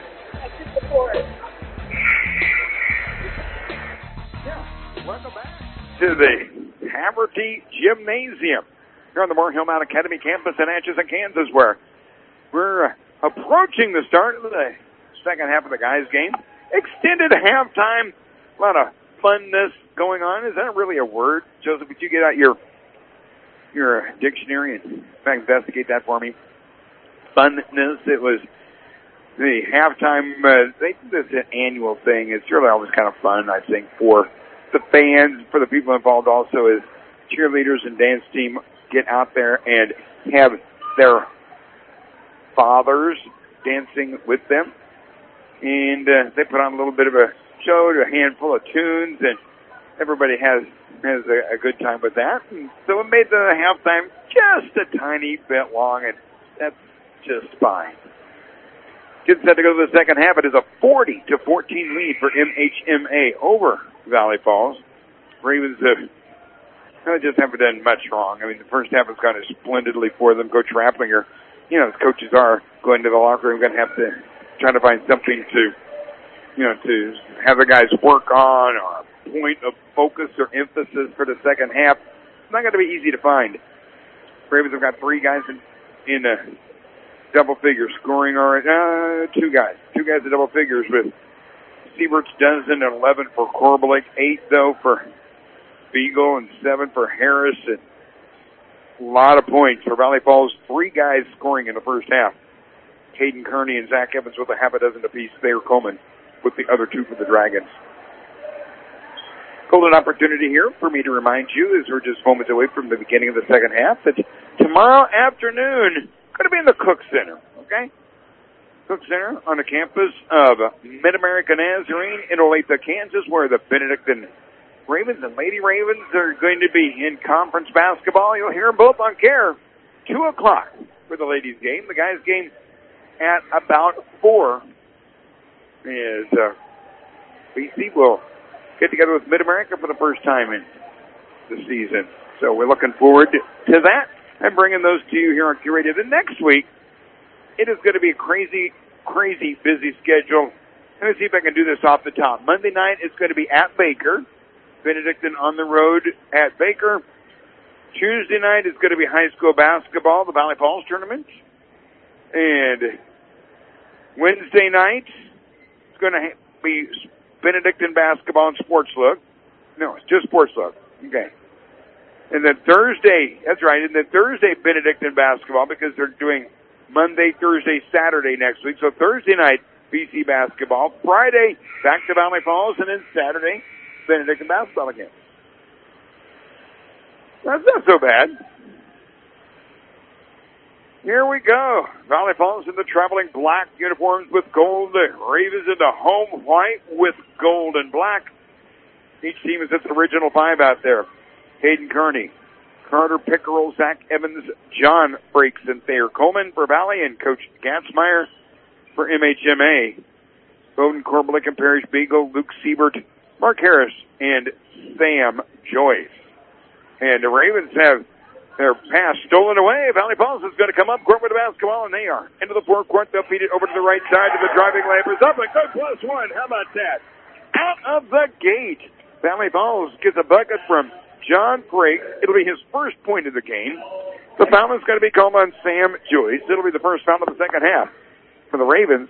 To the Haverty Gymnasium here on the Mar Hill Mount Academy campus in Atchison, Kansas, where we're approaching the start of the second half of the guys' game. Extended halftime. A lot of funness going on. Is that really a word? Joseph, would you get out your your dictionary and in fact, investigate that for me? Funness. It was the halftime. Uh, they do this an annual thing. It's really always kind of fun, I think, for the fans, for the people involved also, as cheerleaders and dance team get out there and have their fathers dancing with them. And uh, they put on a little bit of a show, a handful of tunes, and everybody has has a, a good time with that. And so it made the halftime just a tiny bit long, and that's just fine. Kids set to go to the second half. It is a forty to fourteen lead for M H M A over Valley Falls. Ravens have uh, just haven't done much wrong. I mean, the first half has gone splendidly for them. Coach Rapplinger, you know, as coaches are going to the locker room, going to have to try to find something to, you know, to have the guys work on, or a point of focus or emphasis for the second half. It's not going to be easy to find. Ravens have got three guys in, in a double figure scoring, or uh, two guys. Two guys in double figures with Siebert's dozen and eleven for Korbelik, eight, though, for Beagle, and seven for Harris. And a lot of points for Valley Falls. Three guys scoring in the first half. Caden Kearney and Zach Evans with a half a dozen apiece. Thayer Coleman with the other two for the Dragons. Golden opportunity here for me to remind you, as we're just moments away from the beginning of the second half, that tomorrow afternoon, going to be in the Cook Center, okay? Cook Center on the campus of Mid-America Nazarene in Olathe, Kansas, where the Benedictine Ravens and Lady Ravens are going to be in conference basketball. You'll hear them both on C A R E. Two o'clock for the ladies' game. The guys' game at about four is uh, B C will get together with Mid-America for the first time in the season. So we're looking forward to that and bringing those to you here on Q Radio. The next week, it is going to be a crazy, crazy busy schedule. Let me see if I can do this off the top. Monday night, it's going to be at Baker. Benedictine on the road at Baker. Tuesday night is going to be high school basketball, the Valley Falls tournament. And Wednesday night, it's going to be Benedictine basketball and sports look. No, it's just sports look. Okay. And then Thursday, that's right, and then Thursday, Benedictine basketball, because they're doing Monday, Thursday, Saturday next week. So Thursday night, B C basketball. Friday, back to Valley Falls, and then Saturday, Benedictine basketball again. That's not so bad. Here we go. Valley Falls in the traveling black uniforms with gold. The Ravens in the home white with gold and black. Each team is its original five out there. Caden Kearney, Carter Pickerel, Zach Evans, John Frakes, and Thayer Coleman for Valley, and Coach Gatzmeyer for M H M A. Bowden Korbelik and Parrish Beagle, Luke Siebert, Mark Harris, and Sam Joyce. And the Ravens have their pass stolen away. Valley Falls is going to come up court with the basketball, and they are into the forecourt. They'll feed it over to the right side to the driving lane for something. Good plus one. How about that? Out of the gate. Valley Falls gets a bucket from John Frakes. It'll be his first point of the game. The foul is going to be called on Sam Joyce. It'll be the first foul of the second half for the Ravens.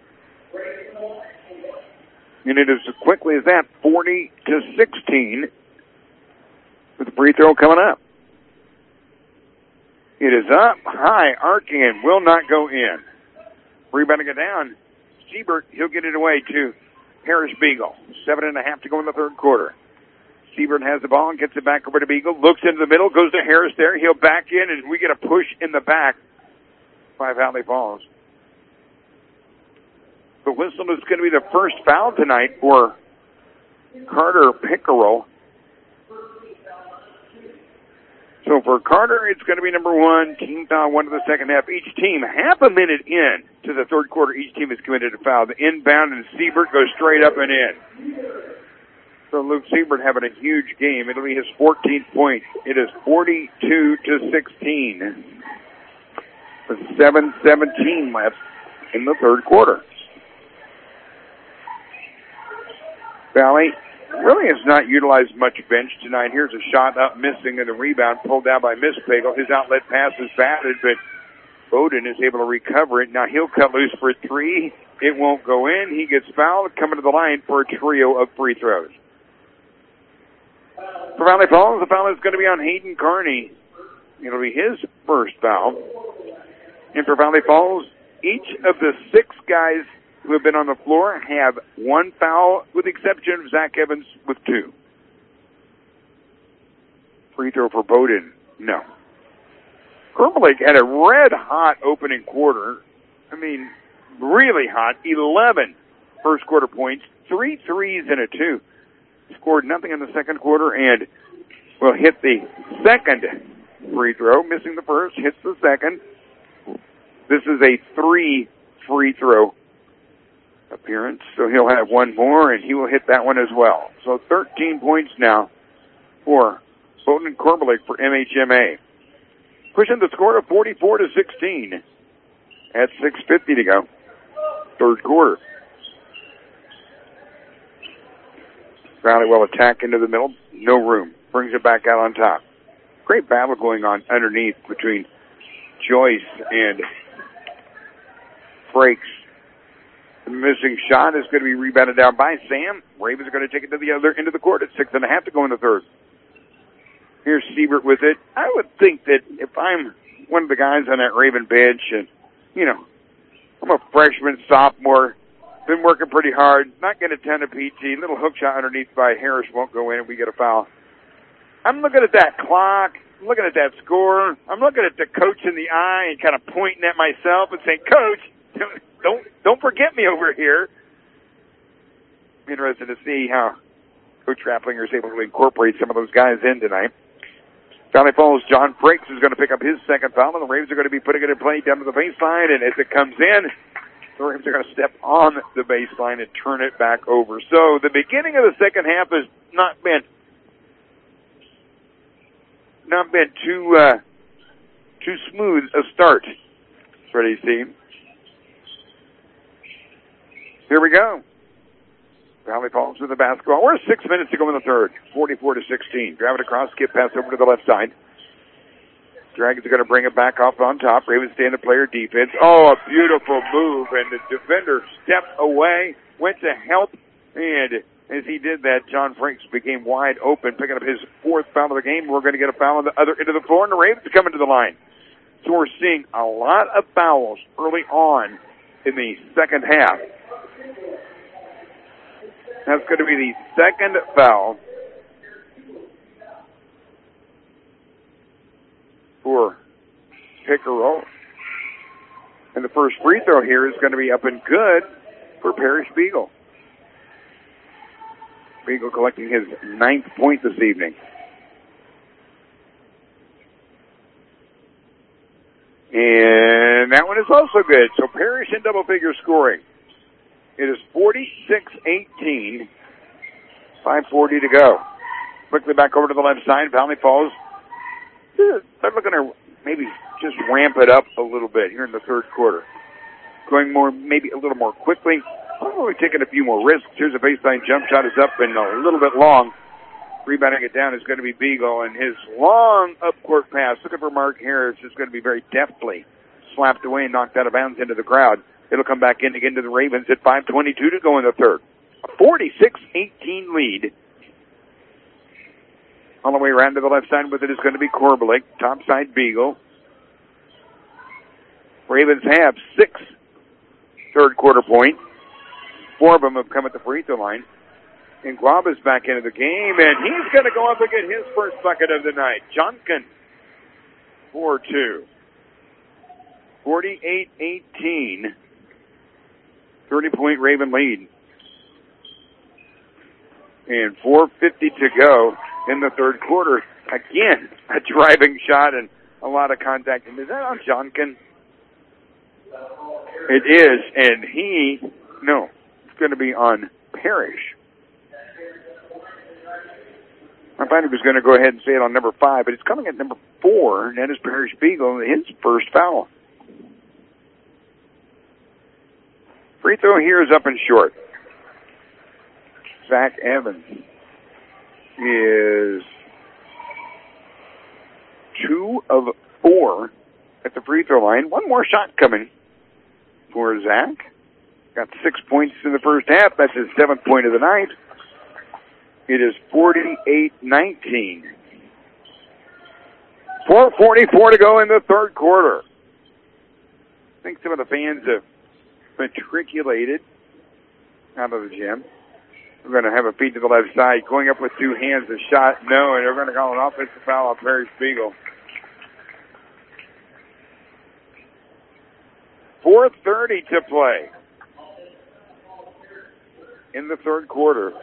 And it is as quickly as that, forty to sixteen, with the free throw coming up. It is up high, arcing, and will not go in. Rebounding it down. Siebert, he'll get it away to Harris Beagle. Seven and a half to go in the third quarter. Siebert has the ball and gets it back over to Beagle. Looks into the middle, goes to Harris there. He'll back in, and we get a push in the back by Valley Falls. The whistle is going to be the first foul tonight for Carter Pickerel. So for Carter, it's going to be number one. Team foul one to the second half. Each team, half a minute in to the third quarter, each team has committed a foul. The inbound, and Siebert goes straight up and in. So Luke Siebert having a huge game. It'll be his fourteenth point. It is forty-two to sixteen. With seven seventeen left in the third quarter. Valley really has not utilized much bench tonight. Here's a shot up missing, and the rebound pulled down by Mispagel. His outlet pass is batted, but Bowden is able to recover it. Now he'll cut loose for three. It won't go in. He gets fouled, coming to the line for a trio of free throws. For Valley Falls, the foul is going to be on Hayden Carney. It'll be his first foul. And for Valley Falls, each of the six guys who have been on the floor have one foul, with the exception of Zach Evans with two. Free throw for Bowden, no. Kerr Lake had a red-hot opening quarter. I mean, really hot. eleven first quarter points, three threes and a two. Scored nothing in the second quarter and will hit the second free throw, missing the first, hits the second. This is a three free throw appearance, so he'll have one more, and he will hit that one as well. So thirteen points now for Bowden and Kerr Lake for M H M A. Pushing the score to forty-four to sixteen at six fifty to go. Third quarter. Valley will attack into the middle. No room. Brings it back out on top. Great battle going on underneath between Joyce and Frakes. The missing shot is going to be rebounded down by Sam. Ravens are going to take it to the other end of the court at six and a half to go in the third. Here's Siebert with it. I would think that if I'm one of the guys on that Raven bench and, you know, I'm a freshman, sophomore, been working pretty hard, not getting a ton of P T, little hook shot underneath by Harris won't go in and we get a foul. I'm looking at that clock, I'm looking at that score, I'm looking at the coach in the eye and kind of pointing at myself and saying, Coach, don't, don't forget me over here. I'm interested to see how Coach Rapplinger is able to incorporate some of those guys in tonight. Valley Falls, John Frakes is going to pick up his second foul, and the Ravens are going to be putting it in play down to the baseline, and as it comes in, the Ravens are going to step on the baseline and turn it back over. So the beginning of the second half has not been not been too uh, too smooth a start for Freddie's team. Here we go. Valley Falls with the basketball. We're six minutes to go in the third. forty-four to sixteen. Drive it across, skip pass over to the left side. Dragons are going to bring it back off on top. Ravens stay in the player defense. Oh, a beautiful move. And the defender stepped away, went to help. And as he did that, John Frakes became wide open, picking up his fourth foul of the game. We're going to get a foul on the other end of the floor, and the Ravens are coming to the line. So we're seeing a lot of fouls early on in the second half. That's going to be the second foul for Pickerel. And the first free throw here is going to be up and good for Parrish Beagle. Beagle collecting his ninth point this evening. And that one is also good. So Parrish in double figure scoring. It is forty-six eighteen. five forty to go. Quickly back over to the left side. Valley Falls. They're looking to maybe just ramp it up a little bit here in the third quarter. Going more, maybe a little more quickly. Probably taking a few more risks. Here's a baseline jump shot. Is up and a little bit long. Rebounding it down is going to be Beagle. And his long up-court pass, looking for Mark Harris, is going to be very deftly slapped away and knocked out of bounds into the crowd. It'll come back in again to the Ravens at five twenty-two to go in the third. A forty-six eighteen lead. All the way around to the left side with it is going to be Corbelick. Top side Beagle. Ravens have six third quarter points. Four of them have come at the free throw line. And Guaba's back into the game, and he's going to go up and get his first bucket of the night. Johnkin, four two. forty-eight eighteen. thirty-point Raven lead. And four fifty to go in the third quarter. Again, a driving shot and a lot of contact. And is that on Johnkin? It is, and he, no, it's going to be on Parrish. I thought he was going to go ahead and say it on number five, but it's coming at number four, and that is Parrish Beagle, his first foul. Free throw here is up and short. Zach Evans is two of four at the free throw line. One more shot coming for Zach. Got six points in the first half. That's his seventh point of the night. It is forty-eight nineteen. four forty-four to go in the third quarter. I think some of the fans have matriculated out of the gym. We're going to have a feed to the left side. Going up with two hands, a shot, no, and they're going to call an offensive foul on Perry Spiegel. four thirty to play in the third quarter.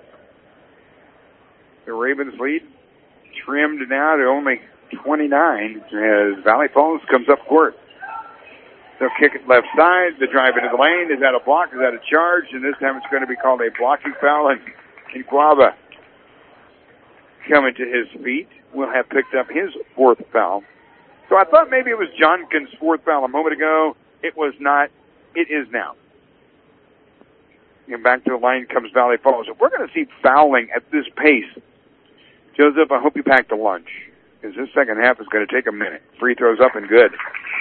The Ravens lead trimmed now to only twenty-nine as Valley Falls comes up court. They'll kick it left side. The drive into the lane. Is that a block? Is that a charge? And this time it's going to be called a blocking foul. And, and Guava coming to his feet will have picked up his fourth foul. So I thought maybe it was Johnson's fourth foul a moment ago. It was not. It is now. And back to the line comes Valley Falls. If we're going to see fouling at this pace, Joseph, I hope you packed a lunch, because this second half is going to take a minute. Free throws up and good.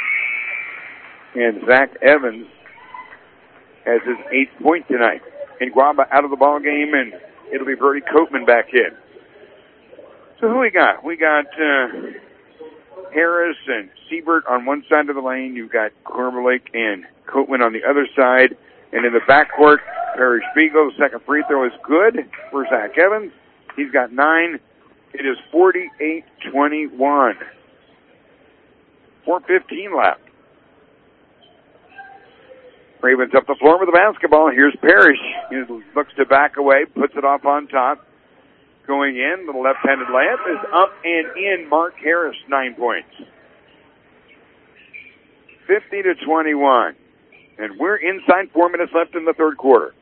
And Zach Evans has his eighth point tonight. And Guava out of the ball game, and it'll be Brody Coatman back in. So who we got? We got uh, Harris and Siebert on one side of the lane. You've got Corberlake and Coatman on the other side. And in the backcourt, Perry Spiegel, the second free throw is good for Zach Evans. He's got nine. It is forty-eight twenty-one. four fifteen left. Ravens up the floor with the basketball. Here's Parrish. He looks to back away, puts it off on top. Going in, the left-handed layup is up and in. Mark Harris, nine points. fifty to twenty-one. And we're inside four minutes left in the third quarter.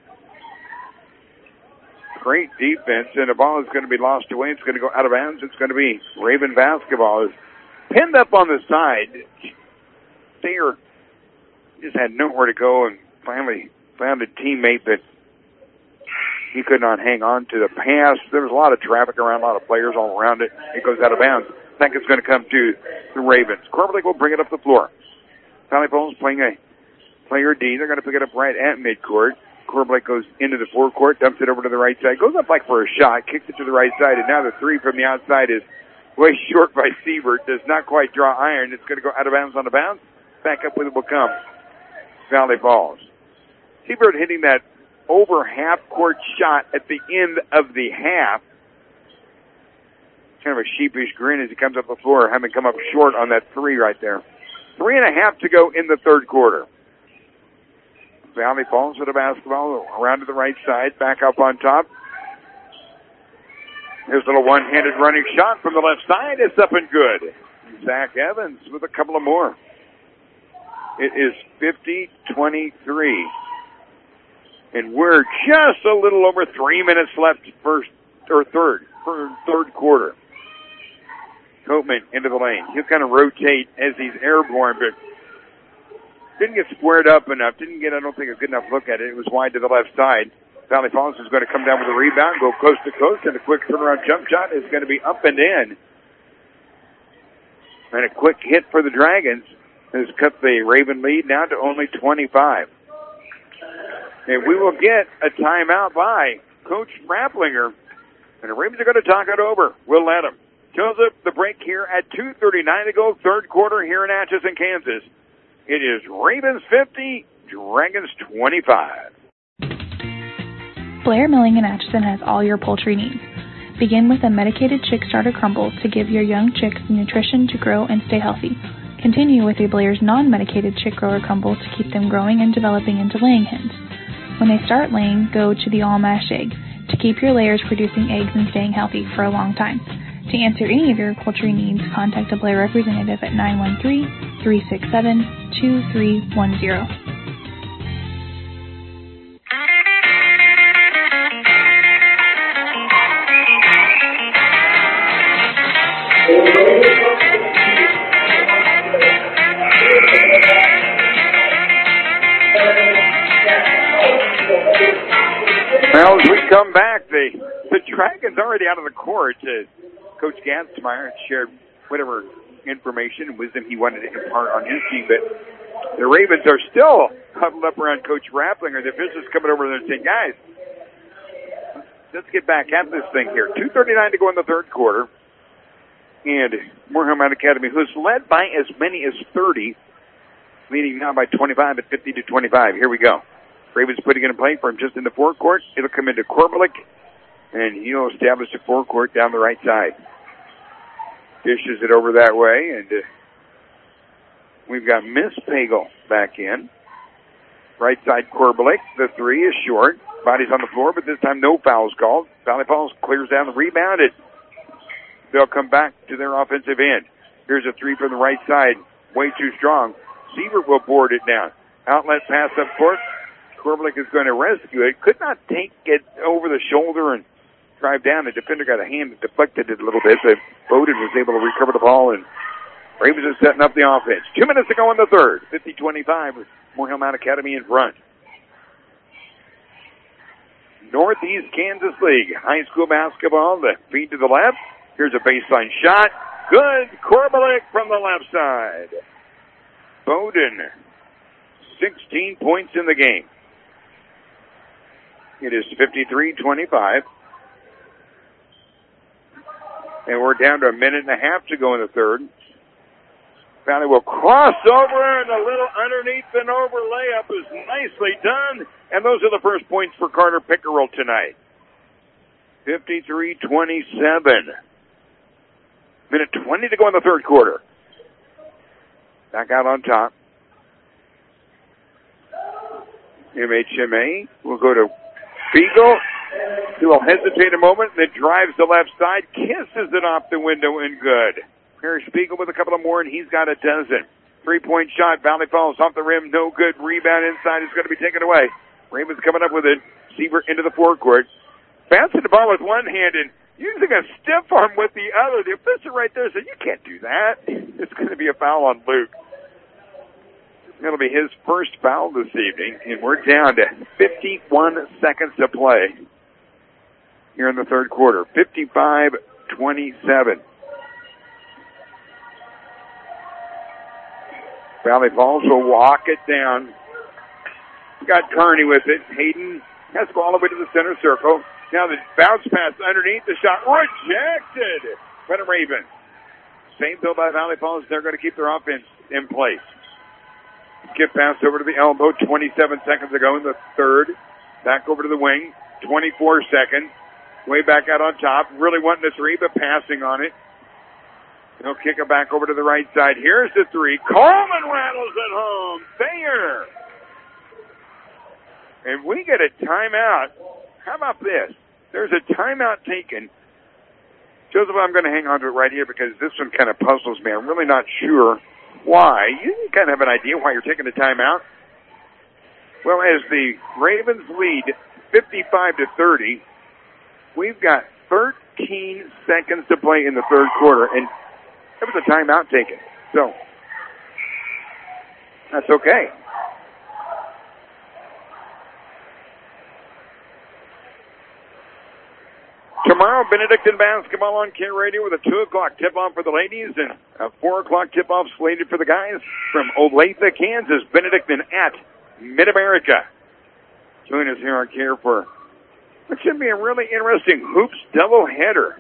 Great defense, and the ball is going to be lost away. It's going to go out of bounds. It's going to be Raven basketball. It's pinned up on the side. Thayer just had nowhere to go and finally found a teammate that he could not hang on to the pass. There was a lot of traffic around, a lot of players all around it. It goes out of bounds. I think it's going to come to the Ravens. Corberlake will bring it up the floor. Valley Falls playing a player D. They're going to pick it up right at midcourt. Corberlake goes into the forecourt, dumps it over to the right side, goes up like for a shot, kicks it to the right side, and now the three from the outside is way short by Siebert. Does not quite draw iron. It's going to go out of bounds on the bounce. Back up with it will come Valley Falls. Siebert hitting that over half-court shot at the end of the half. Kind of a sheepish grin as he comes up the floor, having come up short on that three right there. Three and a half to go in the third quarter. Valley Falls with a basketball around to the right side, back up on top. Here's a little one-handed running shot from the left side. It's up and good. Zach Evans with a couple of more. It is fifty twenty-three. And we're just a little over three minutes left first or third, for third quarter. Coatman into the lane. He'll kind of rotate as he's airborne, but didn't get squared up enough. Didn't get, I don't think, a good enough look at it. It was wide to the left side. Valley Falls is going to come down with a rebound, go coast to coast, and a quick turnaround jump shot is going to be up and in. And a quick hit for the Dragons has cut the Raven lead now to only twenty-five. And we will get a timeout by Coach Rapplinger. And the Ravens are going to talk it over. We'll let them. Joseph, the break here at two thirty-nine to go, third quarter here in Atchison, Kansas. It is Ravens fifty, Dragons twenty-five. Blair Milling in Atchison has all your poultry needs. Begin with a medicated chick starter crumble to give your young chicks the nutrition to grow and stay healthy. Continue with a Blair's non-medicated chick grower crumble to keep them growing and developing into laying hens. When they start laying, go to the all-mash egg to keep your layers producing eggs and staying healthy for a long time. To answer any of your poultry needs, contact a Blair representative at nine one three, three six seven, two three one zero. Well, as we come back, the, the Dragons already out of the court. Uh, Coach Gansmeyer shared whatever information and wisdom he wanted to impart on his team, but the Ravens are still huddled up around Coach Rapplinger. The officials coming over there and saying, guys, let's get back at this thing here. two thirty-nine to go in the third quarter. And Moorhead Academy, who's led by as many as thirty, leading now by twenty-five at fifty to twenty-five. Here we go. Ravens putting it in play for him just in the forecourt. It'll come into Korbelik, and he'll establish the forecourt down the right side. Dishes it over that way, and uh, we've got Miss Pagel back in. Right side Korbelik. The three is short. Body's on the floor, but this time no fouls called. Valley Falls clears down the rebound. It, they'll come back to their offensive end. Here's a three from the right side. Way too strong. Sievert will board it down. Outlet pass up court. Korbelik is going to rescue it. Could not take it over the shoulder and drive down. The defender got a hand that deflected it a little bit, but Bowden was able to recover the ball, and Ravens are setting up the offense. Two minutes to go in the third. fifty twenty-five with Moorhead Academy in front. Northeast Kansas League high school basketball. The feed to the left. Here's a baseline shot. Good. Korbelik from the left side. Bowden, sixteen points in the game. It is fifty-three twenty-five. And we're down to a minute and a half to go in the third. Valley will cross over, and a little underneath and over layup is nicely done. And those are the first points for Carter Pickerel tonight. fifty-three twenty-seven. Minute twenty to go in the third quarter. Back out on top. M H M A will go to Spiegel. He will hesitate a moment, then drives the left side, kisses it off the window, and good. Harry Spiegel with a couple of more, and he's got a dozen. Three-point shot. Valley Falls off the rim. No good. Rebound inside is going to be taken away. Ravens coming up with it. Sievert into the forecourt. Bouncing the ball with one hand and using a stiff arm with the other. The official right there said, you can't do that. It's going to be a foul on Luke. That'll be his first foul this evening, and we're down to fifty-one seconds to play here in the third quarter. fifty-five twenty-seven. Valley Falls will walk it down. Got Kearney with it. Hayden has to go all the way to the center circle. Now the bounce pass underneath, the shot rejected by the Ravens. Same though by Valley Falls. They're going to keep their offense in place. Skip pass over to the elbow. twenty-seven seconds ago in the third. Back over to the wing. twenty-four seconds. Way back out on top. Really wanting the three, but passing on it. He'll kick it back over to the right side. Here's the three. Coleman rattles it home. Thayer. And we get a timeout. How about this? There's a timeout taken. Joseph, I'm going to hang on to it right here because this one kind of puzzles me. I'm really not sure why. You kind of have an idea why you're taking a timeout. Well, as the Ravens lead fifty-five to thirty, we've got thirteen seconds to play in the third quarter, and there was a timeout taken. So, that's okay. Tomorrow, Benedictine basketball on Care Radio with a two o'clock tip-off for the ladies and a four o'clock tip-off slated for the guys from Olathe, Kansas. Benedictine at Mid-America. Join us here on Care for what should be a really interesting hoops doubleheader.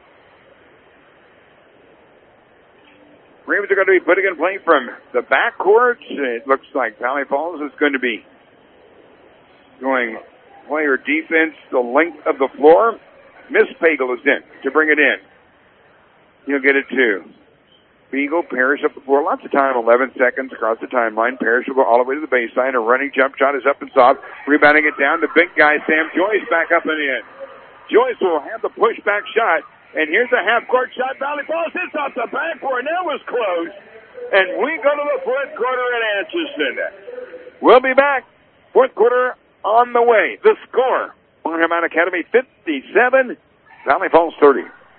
Ravens are going to be putting in play from the backcourt. It looks like Valley Falls is going to be going player defense the length of the floor. Miss Pagel is in to bring it in. He'll get it to Beagle. Parrish up the floor. Lots of time. eleven seconds across the timeline. Parrish will go all the way to the baseline. A running jump shot is up and soft. Rebounding it down. The big guy, Sam Joyce, back up and in. Joyce will have the pushback shot. And here's a half-court shot. Valley Falls hits off the backboard. That was close. And we go to the fourth quarter at Atchison. We'll be back. Fourth quarter on the way. The score. Moorhead Academy fifty-seven, Valley Falls thirty.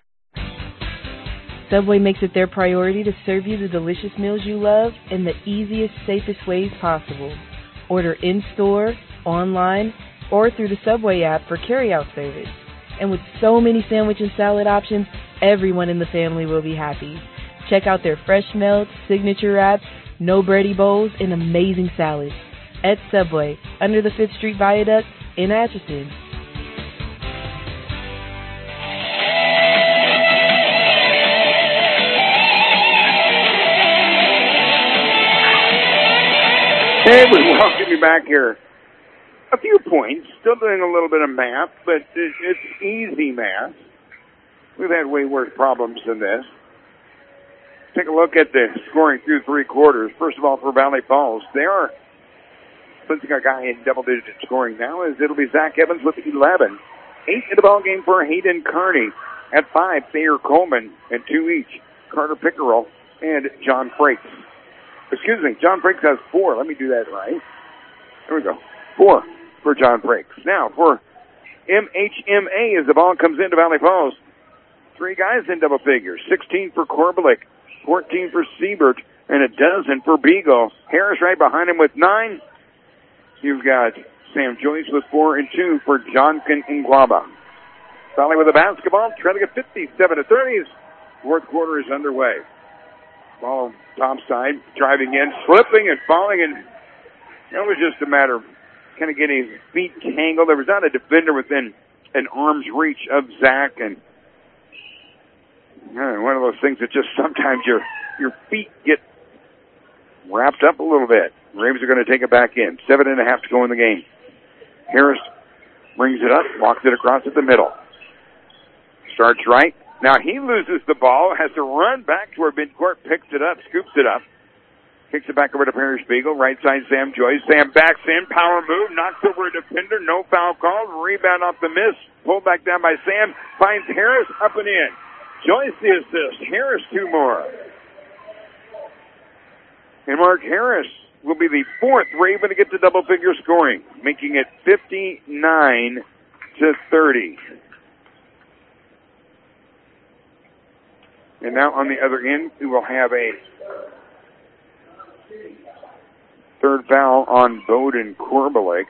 Subway makes it their priority to serve you the delicious meals you love in the easiest, safest ways possible. Order in-store, online, or through the Subway app for carry-out service. And with so many sandwich and salad options, everyone in the family will be happy. Check out their fresh melts, signature wraps, no bready bowls, and amazing salads. At Subway, under the fifth Street Viaduct in Atchison. Hey, we welcome you back here. A few points, still doing a little bit of math, but it's easy math. We've had way worse problems than this. Take a look at the scoring through three quarters. First of all, for Valley Falls, they are putting a guy in double-digit scoring now, as it'll be Zach Evans with eleven. Eight in the ball game for Hayden Kearney. At five, Thayer Coleman, and two each, Carter Pickerel and John Frakes. Excuse me, John Frakes has four. Let me do that right. There we go. Four for John Frakes. Now, for M H M A, as the ball comes into Valley Falls, three guys in double figures. sixteen for Korbelik, fourteen for Siebert, and a dozen for Beagle. Harris right behind him with nine. You've got Sam Joyce with four and two for Johnkin Ingwaba. Valley with the basketball, trailing at fifty-seven to thirty. Fourth quarter is underway. Ball top side, driving in, slipping and falling, and it was just a matter of kind of getting his feet tangled. There was not a defender within an arm's reach of Zach, and uh, one of those things that just sometimes your your feet get wrapped up a little bit. Ravens are going to take it back in. Seven and a half to go in the game. Harris brings it up, walks it across at the middle. Starts right. Now he loses the ball, has to run back toward midcourt, picks it up, scoops it up, kicks it back over to Parrish Beagle. Right side, Sam Joyce. Sam backs in, power move, knocks over a defender, no foul called, rebound off the miss, pulled back down by Sam, finds Harris, up and in. Joyce the assist, Harris two more. And Mark Harris will be the fourth Raven to get to double-figure scoring, making it fifty-nine to thirty. And now on the other end, we will have a third foul on Bowden Korbelik.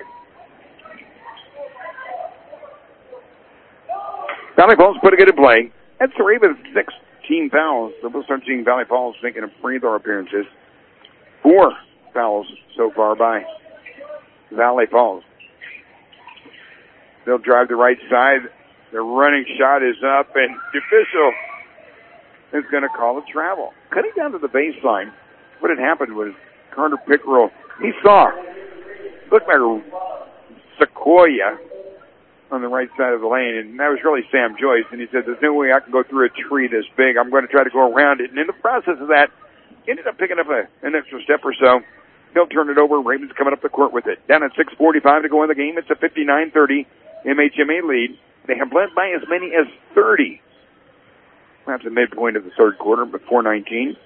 Valley Falls put a good play. That's the Ravens' sixteen fouls. So we'll start seeing Valley Falls making a free throw appearances. Four fouls so far by Valley Falls. They'll drive the right side. The running shot is up, and the official is going to call a travel. Cutting down to the baseline, what had happened was Carter Pickerel, he saw, looked like a sequoia on the right side of the lane, and that was really Sam Joyce, and he said, there's no way I can go through a tree this big. I'm going to try to go around it. And in the process of that, he ended up picking up a, an extra step or so. He'll turn it over. Ravens coming up the court with it. Down at six forty-five to go in the game. It's a fifty-nine thirty M H M A lead. They have led by as many as thirty. Perhaps the midpoint of the third quarter, but four nineteen.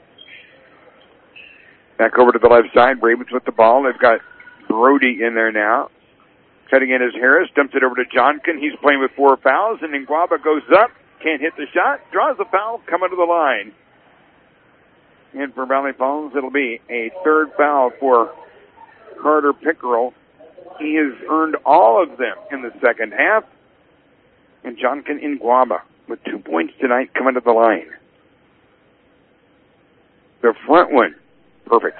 Back over to the left side. Ravens with the ball. They've got Brody in there now. Cutting in is Harris. Dumps it over to Johnkin. He's playing with four fouls, and Ingwaba goes up. Can't hit the shot. Draws the foul. Coming to the line. And for Valley Falls, it'll be a third foul for Carter Pickerel. He has earned all of them in the second half. And Johnkin Ingwaba with two points tonight coming to the line. The front one, perfect.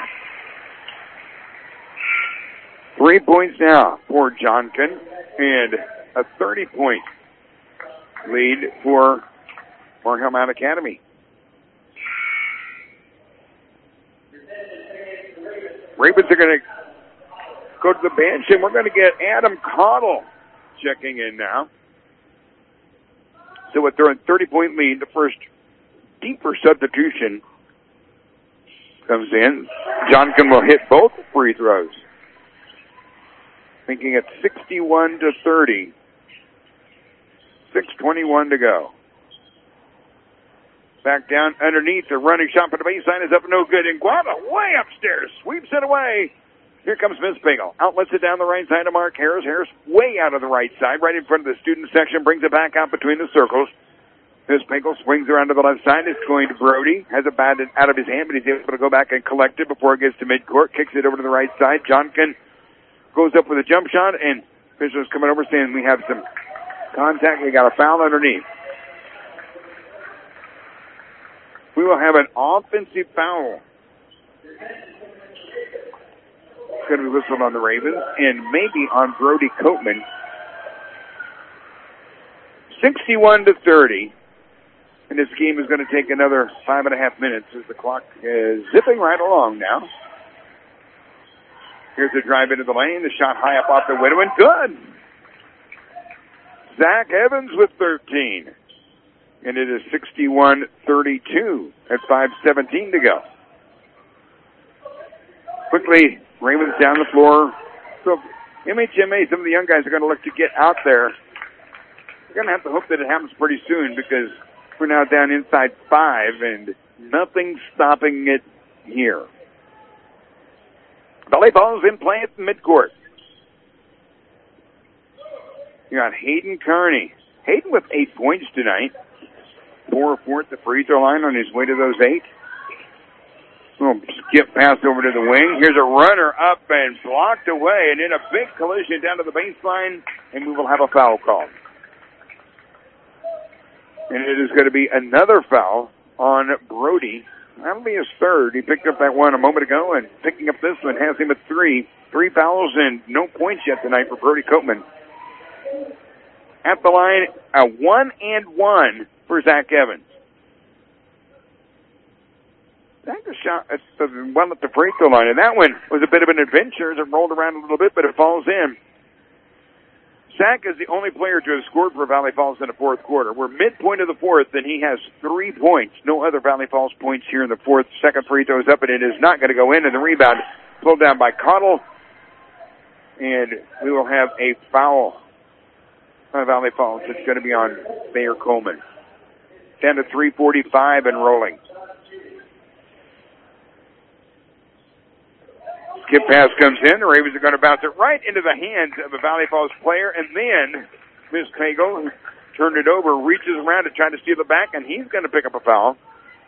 Three points now for Johnkin and a thirty-point lead for Markham Mount Academy. Ravens are going to go to the bench, and we're going to get Adam Cottle checking in now. So with their thirty-point lead, the first deeper substitution comes in. Johnkin will hit both free throws, making it sixty-one to thirty. six twenty-one to go. Back down underneath. The running shot for the baseline is up no good. And Guava way upstairs. Sweeps it away. Here comes Miss Pagel. Outlets it down the right side to Mark Harris. Harris way out of the right side, right in front of the student section. Brings it back out between the circles. Miss Pagel swings around to the left side. It's going to Brody. Has it batted out of his hand, but he's able to go back and collect it before it gets to midcourt. Kicks it over to the right side. Johnkin goes up with a jump shot, and officials coming over saying we have some contact. We got a foul underneath. We will have an offensive foul. It's going to be whistled on the Ravens and maybe on Brody Coatman. sixty-one to thirty. And this game is going to take another five and a half minutes as the clock is zipping right along now. Here's a drive into the lane. The shot high up off the window and good. Zach Evans with thirteen. And it is sixty-one thirty-two at five seventeen to go. Quickly, Ravens down the floor. So M H M A, some of the young guys are going to look to get out there. We're going to have to hope that it happens pretty soon because we're now down inside five and nothing's stopping it here. Valley Falls in play at the midcourt. You got Hayden Kearney. Hayden with eight points tonight. Four or four at the free throw line on his way to those eight. Little skip pass over to the wing. Here's a runner up and blocked away, and in a big collision down to the baseline, and we will have a foul call. And it is going to be another foul on Brody. That'll be his third. He picked up that one a moment ago, and picking up this one has him at three. Three fouls and no points yet tonight for Brody Copeman. At the line, a one and one for Zach Evans. Zach was shot at the one at the free throw line, and that one was a bit of an adventure as it rolled around a little bit, but it falls in. Zach is the only player to have scored for Valley Falls in the fourth quarter. We're midpoint of the fourth, and he has three points. No other Valley Falls points here in the fourth. Second free throw is up, and it is not going to go in. And the rebound pulled down by Cottle, and we will have a foul on Valley Falls. It's going to be on Thayer Coleman. Down to three forty-five and rolling. Skip pass comes in. The Ravens are going to bounce it right into the hands of a Valley Falls player. And then Miz Pagel turned it over, reaches around to try to steal it back, and he's going to pick up a foul.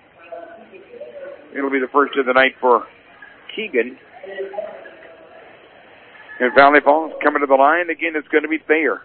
It'll be the first of the night for Keegan. And Valley Falls coming to the line. Again, it's going to be Thayer.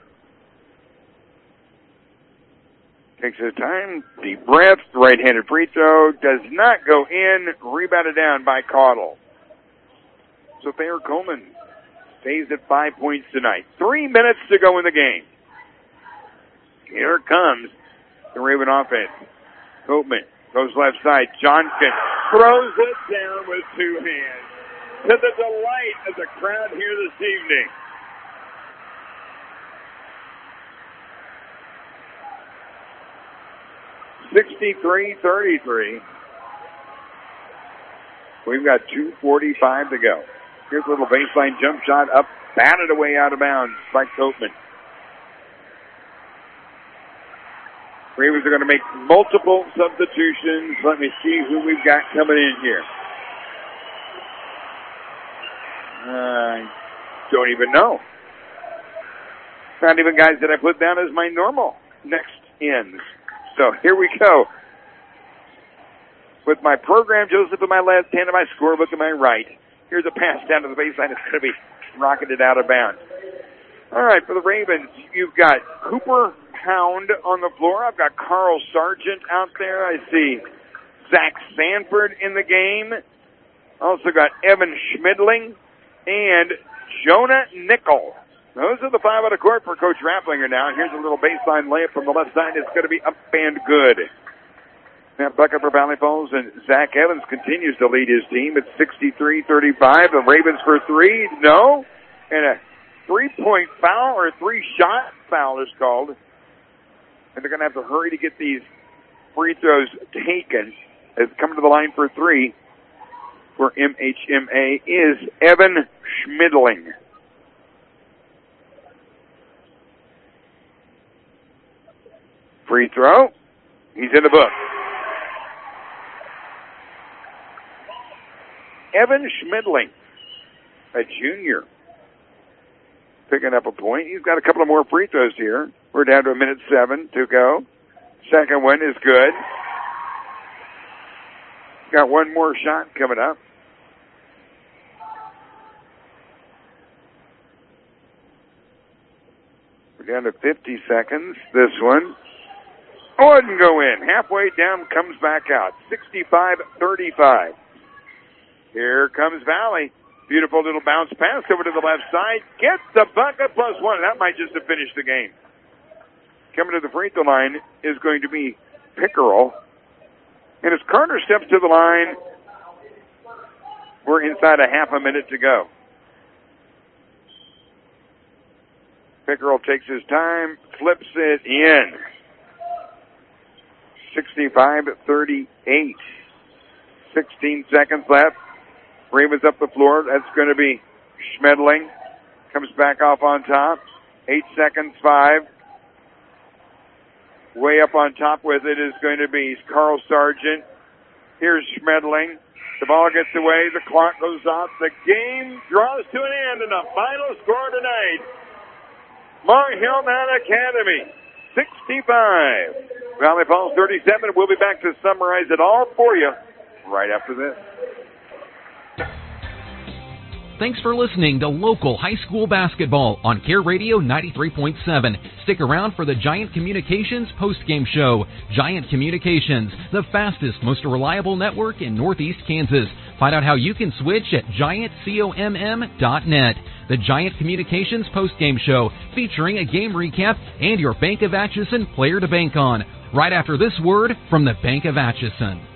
Takes his time, deep breath, right-handed free throw, does not go in, rebounded down by Cottle. So Thayer Coleman stays at five points tonight. Three minutes to go in the game. Here comes the Raven offense. Copeman goes left side. Johnson throws it down with two hands. To the delight of the crowd here this evening. sixty-three thirty-three. We've got two forty-five to go. Here's a little baseline jump shot up, batted away out of bounds by Copeman. Ravens are going to make multiple substitutions. Let me see who we've got coming in here. I uh, don't even know. Not even guys that I put down as my normal next ends. So here we go. With my program, Joseph in my left hand and my scorebook in my right. Here's a pass down to the baseline. It's going to be rocketed out of bounds. All right, for the Ravens, you've got Cooper Pound on the floor. I've got Carl Sargent out there. I see Zach Sanford in the game. Also got Evan Schmidling and Jonah Nickel. Those are the five on the court for Coach Rapplinger now. Here's a little baseline layup from the left side. It's going to be up and good. That bucket for Valley Falls, and Zach Evans continues to lead his team at sixty-three thirty-five. The Ravens for three, no. And a three-point foul or three-shot foul is called. And they're going to have to hurry to get these free throws taken. As coming to the line for three for M H M A is Evan Schmidling. Free throw. He's in the book. Evan Schmidling, a junior, picking up a point. He's got a couple of more free throws here. We're down to a minute seven to go. Second one is good. Got one more shot coming up. We're down to fifty seconds. This one. Oh, it didn't go in. Halfway down, comes back out. sixty-five thirty-five. Here comes Valley. Beautiful little bounce pass over to the left side. Gets the bucket plus one. That might just have finished the game. Coming to the free throw line is going to be Pickerel. And as Carter steps to the line, we're inside a half a minute to go. Pickerel takes his time, flips it in. sixty-five thirty-eight. sixteen seconds left. Ravens up the floor. That's going to be Schmedling. Comes back off on top. Eight seconds, five. Way up on top with it is going to be Carl Sargent. Here's Schmedling. The ball gets away. The clock goes off. The game draws to an end, and the final score tonight, Mar Hillman Academy, sixty-five. Valley Falls, thirty-seven. We'll be back to summarize it all for you right after this. Thanks for listening to local high school basketball on Care Radio ninety-three point seven. Stick around for the Giant Communications postgame show. Giant Communications, the fastest, most reliable network in Northeast Kansas. Find out how you can switch at giant com dot net. The Giant Communications postgame show, featuring a game recap and your Bank of Atchison player to bank on. Right after this word from the Bank of Atchison.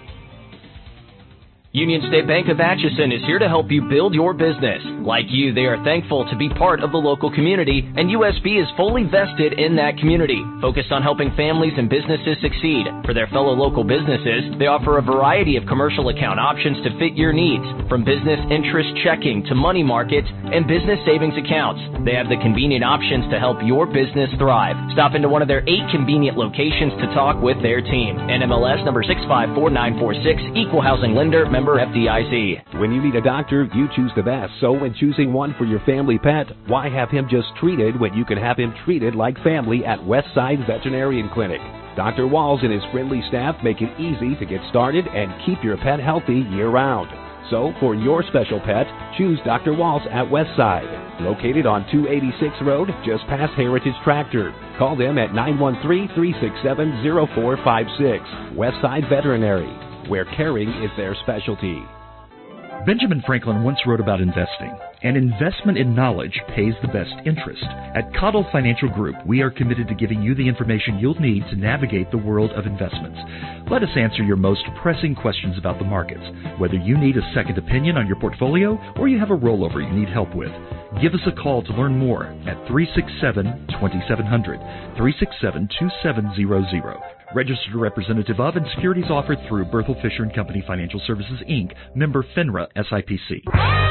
Union State Bank of Atchison is here to help you build your business. Like you, they are thankful to be part of the local community, and U S B is fully vested in that community, focused on helping families and businesses succeed. For their fellow local businesses, they offer a variety of commercial account options to fit your needs, from business interest checking to money markets and business savings accounts. They have the convenient options to help your business thrive. Stop into one of their eight convenient locations to talk with their team. N M L S number six five four nine four six, Equal Housing Lender, member F D I C. When you need a doctor, you choose the best. So when choosing one for your family pet, why have him just treated when you can have him treated like family at Westside Veterinarian Clinic? Doctor Walls and his friendly staff make it easy to get started and keep your pet healthy year-round. So for your special pet, choose Doctor Walls at Westside. Located on two eighty-six Road, just past Heritage Tractor. Call them at nine one three, three six seven, zero four five six. Westside Veterinary, where caring is their specialty. Benjamin Franklin once wrote about investing. An investment in knowledge pays the best interest. At Cottle Financial Group, we are committed to giving you the information you'll need to navigate the world of investments. Let us answer your most pressing questions about the markets, whether you need a second opinion on your portfolio or you have a rollover you need help with. Give us a call to learn more at three six seven, two seven zero zero, three six seven, two seven zero zero. Registered representative of and securities offered through Berthel Fisher and Company Financial Services, Incorporated, member FINRA S I P C.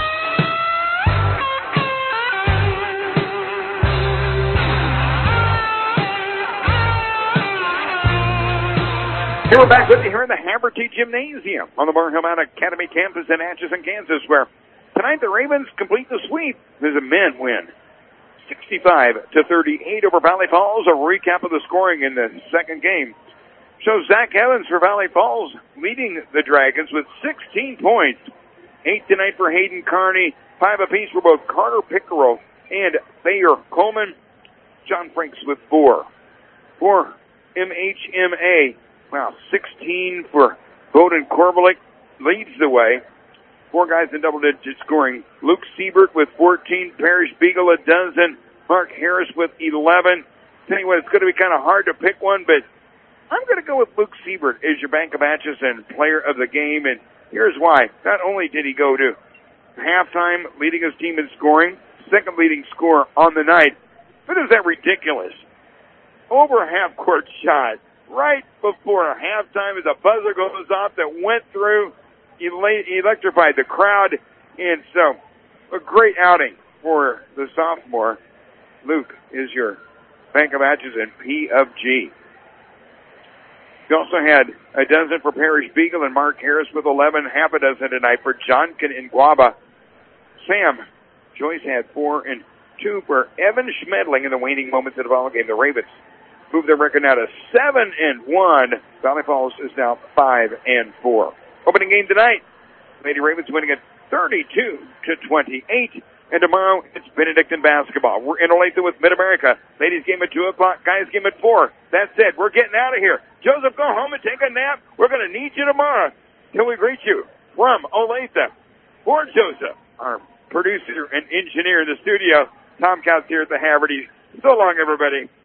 Here we're back with you here in the Haverty Gymnasium on the Mar Hillman Academy campus in Atchison, Kansas, where tonight the Ravens complete the sweep as a men win sixty-five to thirty-eight over Valley Falls. A recap of the scoring in the second game shows Zach Evans for Valley Falls leading the Dragons with sixteen points. Eight tonight for Hayden Carney. Five apiece for both Carter Pickerel and Thayer Coleman. John Franks with four. For M H M A, wow, sixteen for Bowden Korbelik leads the way. Four guys in double-digit scoring. Luke Siebert with fourteen. Parrish Beagle a dozen. Mark Harris with eleven. Tell you what, it's going to be kind of hard to pick one, but I'm going to go with Luke Siebert as your Bank of Atchison player of the game, and here's why. Not only did he go to halftime leading his team in scoring, second leading scorer on the night, but is that ridiculous? Over a half-court shot right before halftime as a buzzer goes off that went through, electrified the crowd, and so a great outing for the sophomore. Luke is your Bank of Atchison P of G. You also had a dozen for Parrish Beagle and Mark Harris with eleven, half a dozen tonight for Johnkin and Guava. Sam Joyce had four and two for Evan Schmedling in the waning moments of the ball game. The Ravens move their record now to seven and one. Valley Falls is now five and four. Opening game tonight, Lady Ravens winning at thirty-two to twenty-eight. And tomorrow, it's Benedictine basketball. We're in Olathe with Mid-America. Ladies game at two o'clock, guys game at four. That's it. We're getting out of here. Joseph, go home and take a nap. We're going to need you tomorrow till we greet you from Olathe. For Joseph, our producer and engineer in the studio, Tom Couts here at the Haverty. So long, everybody.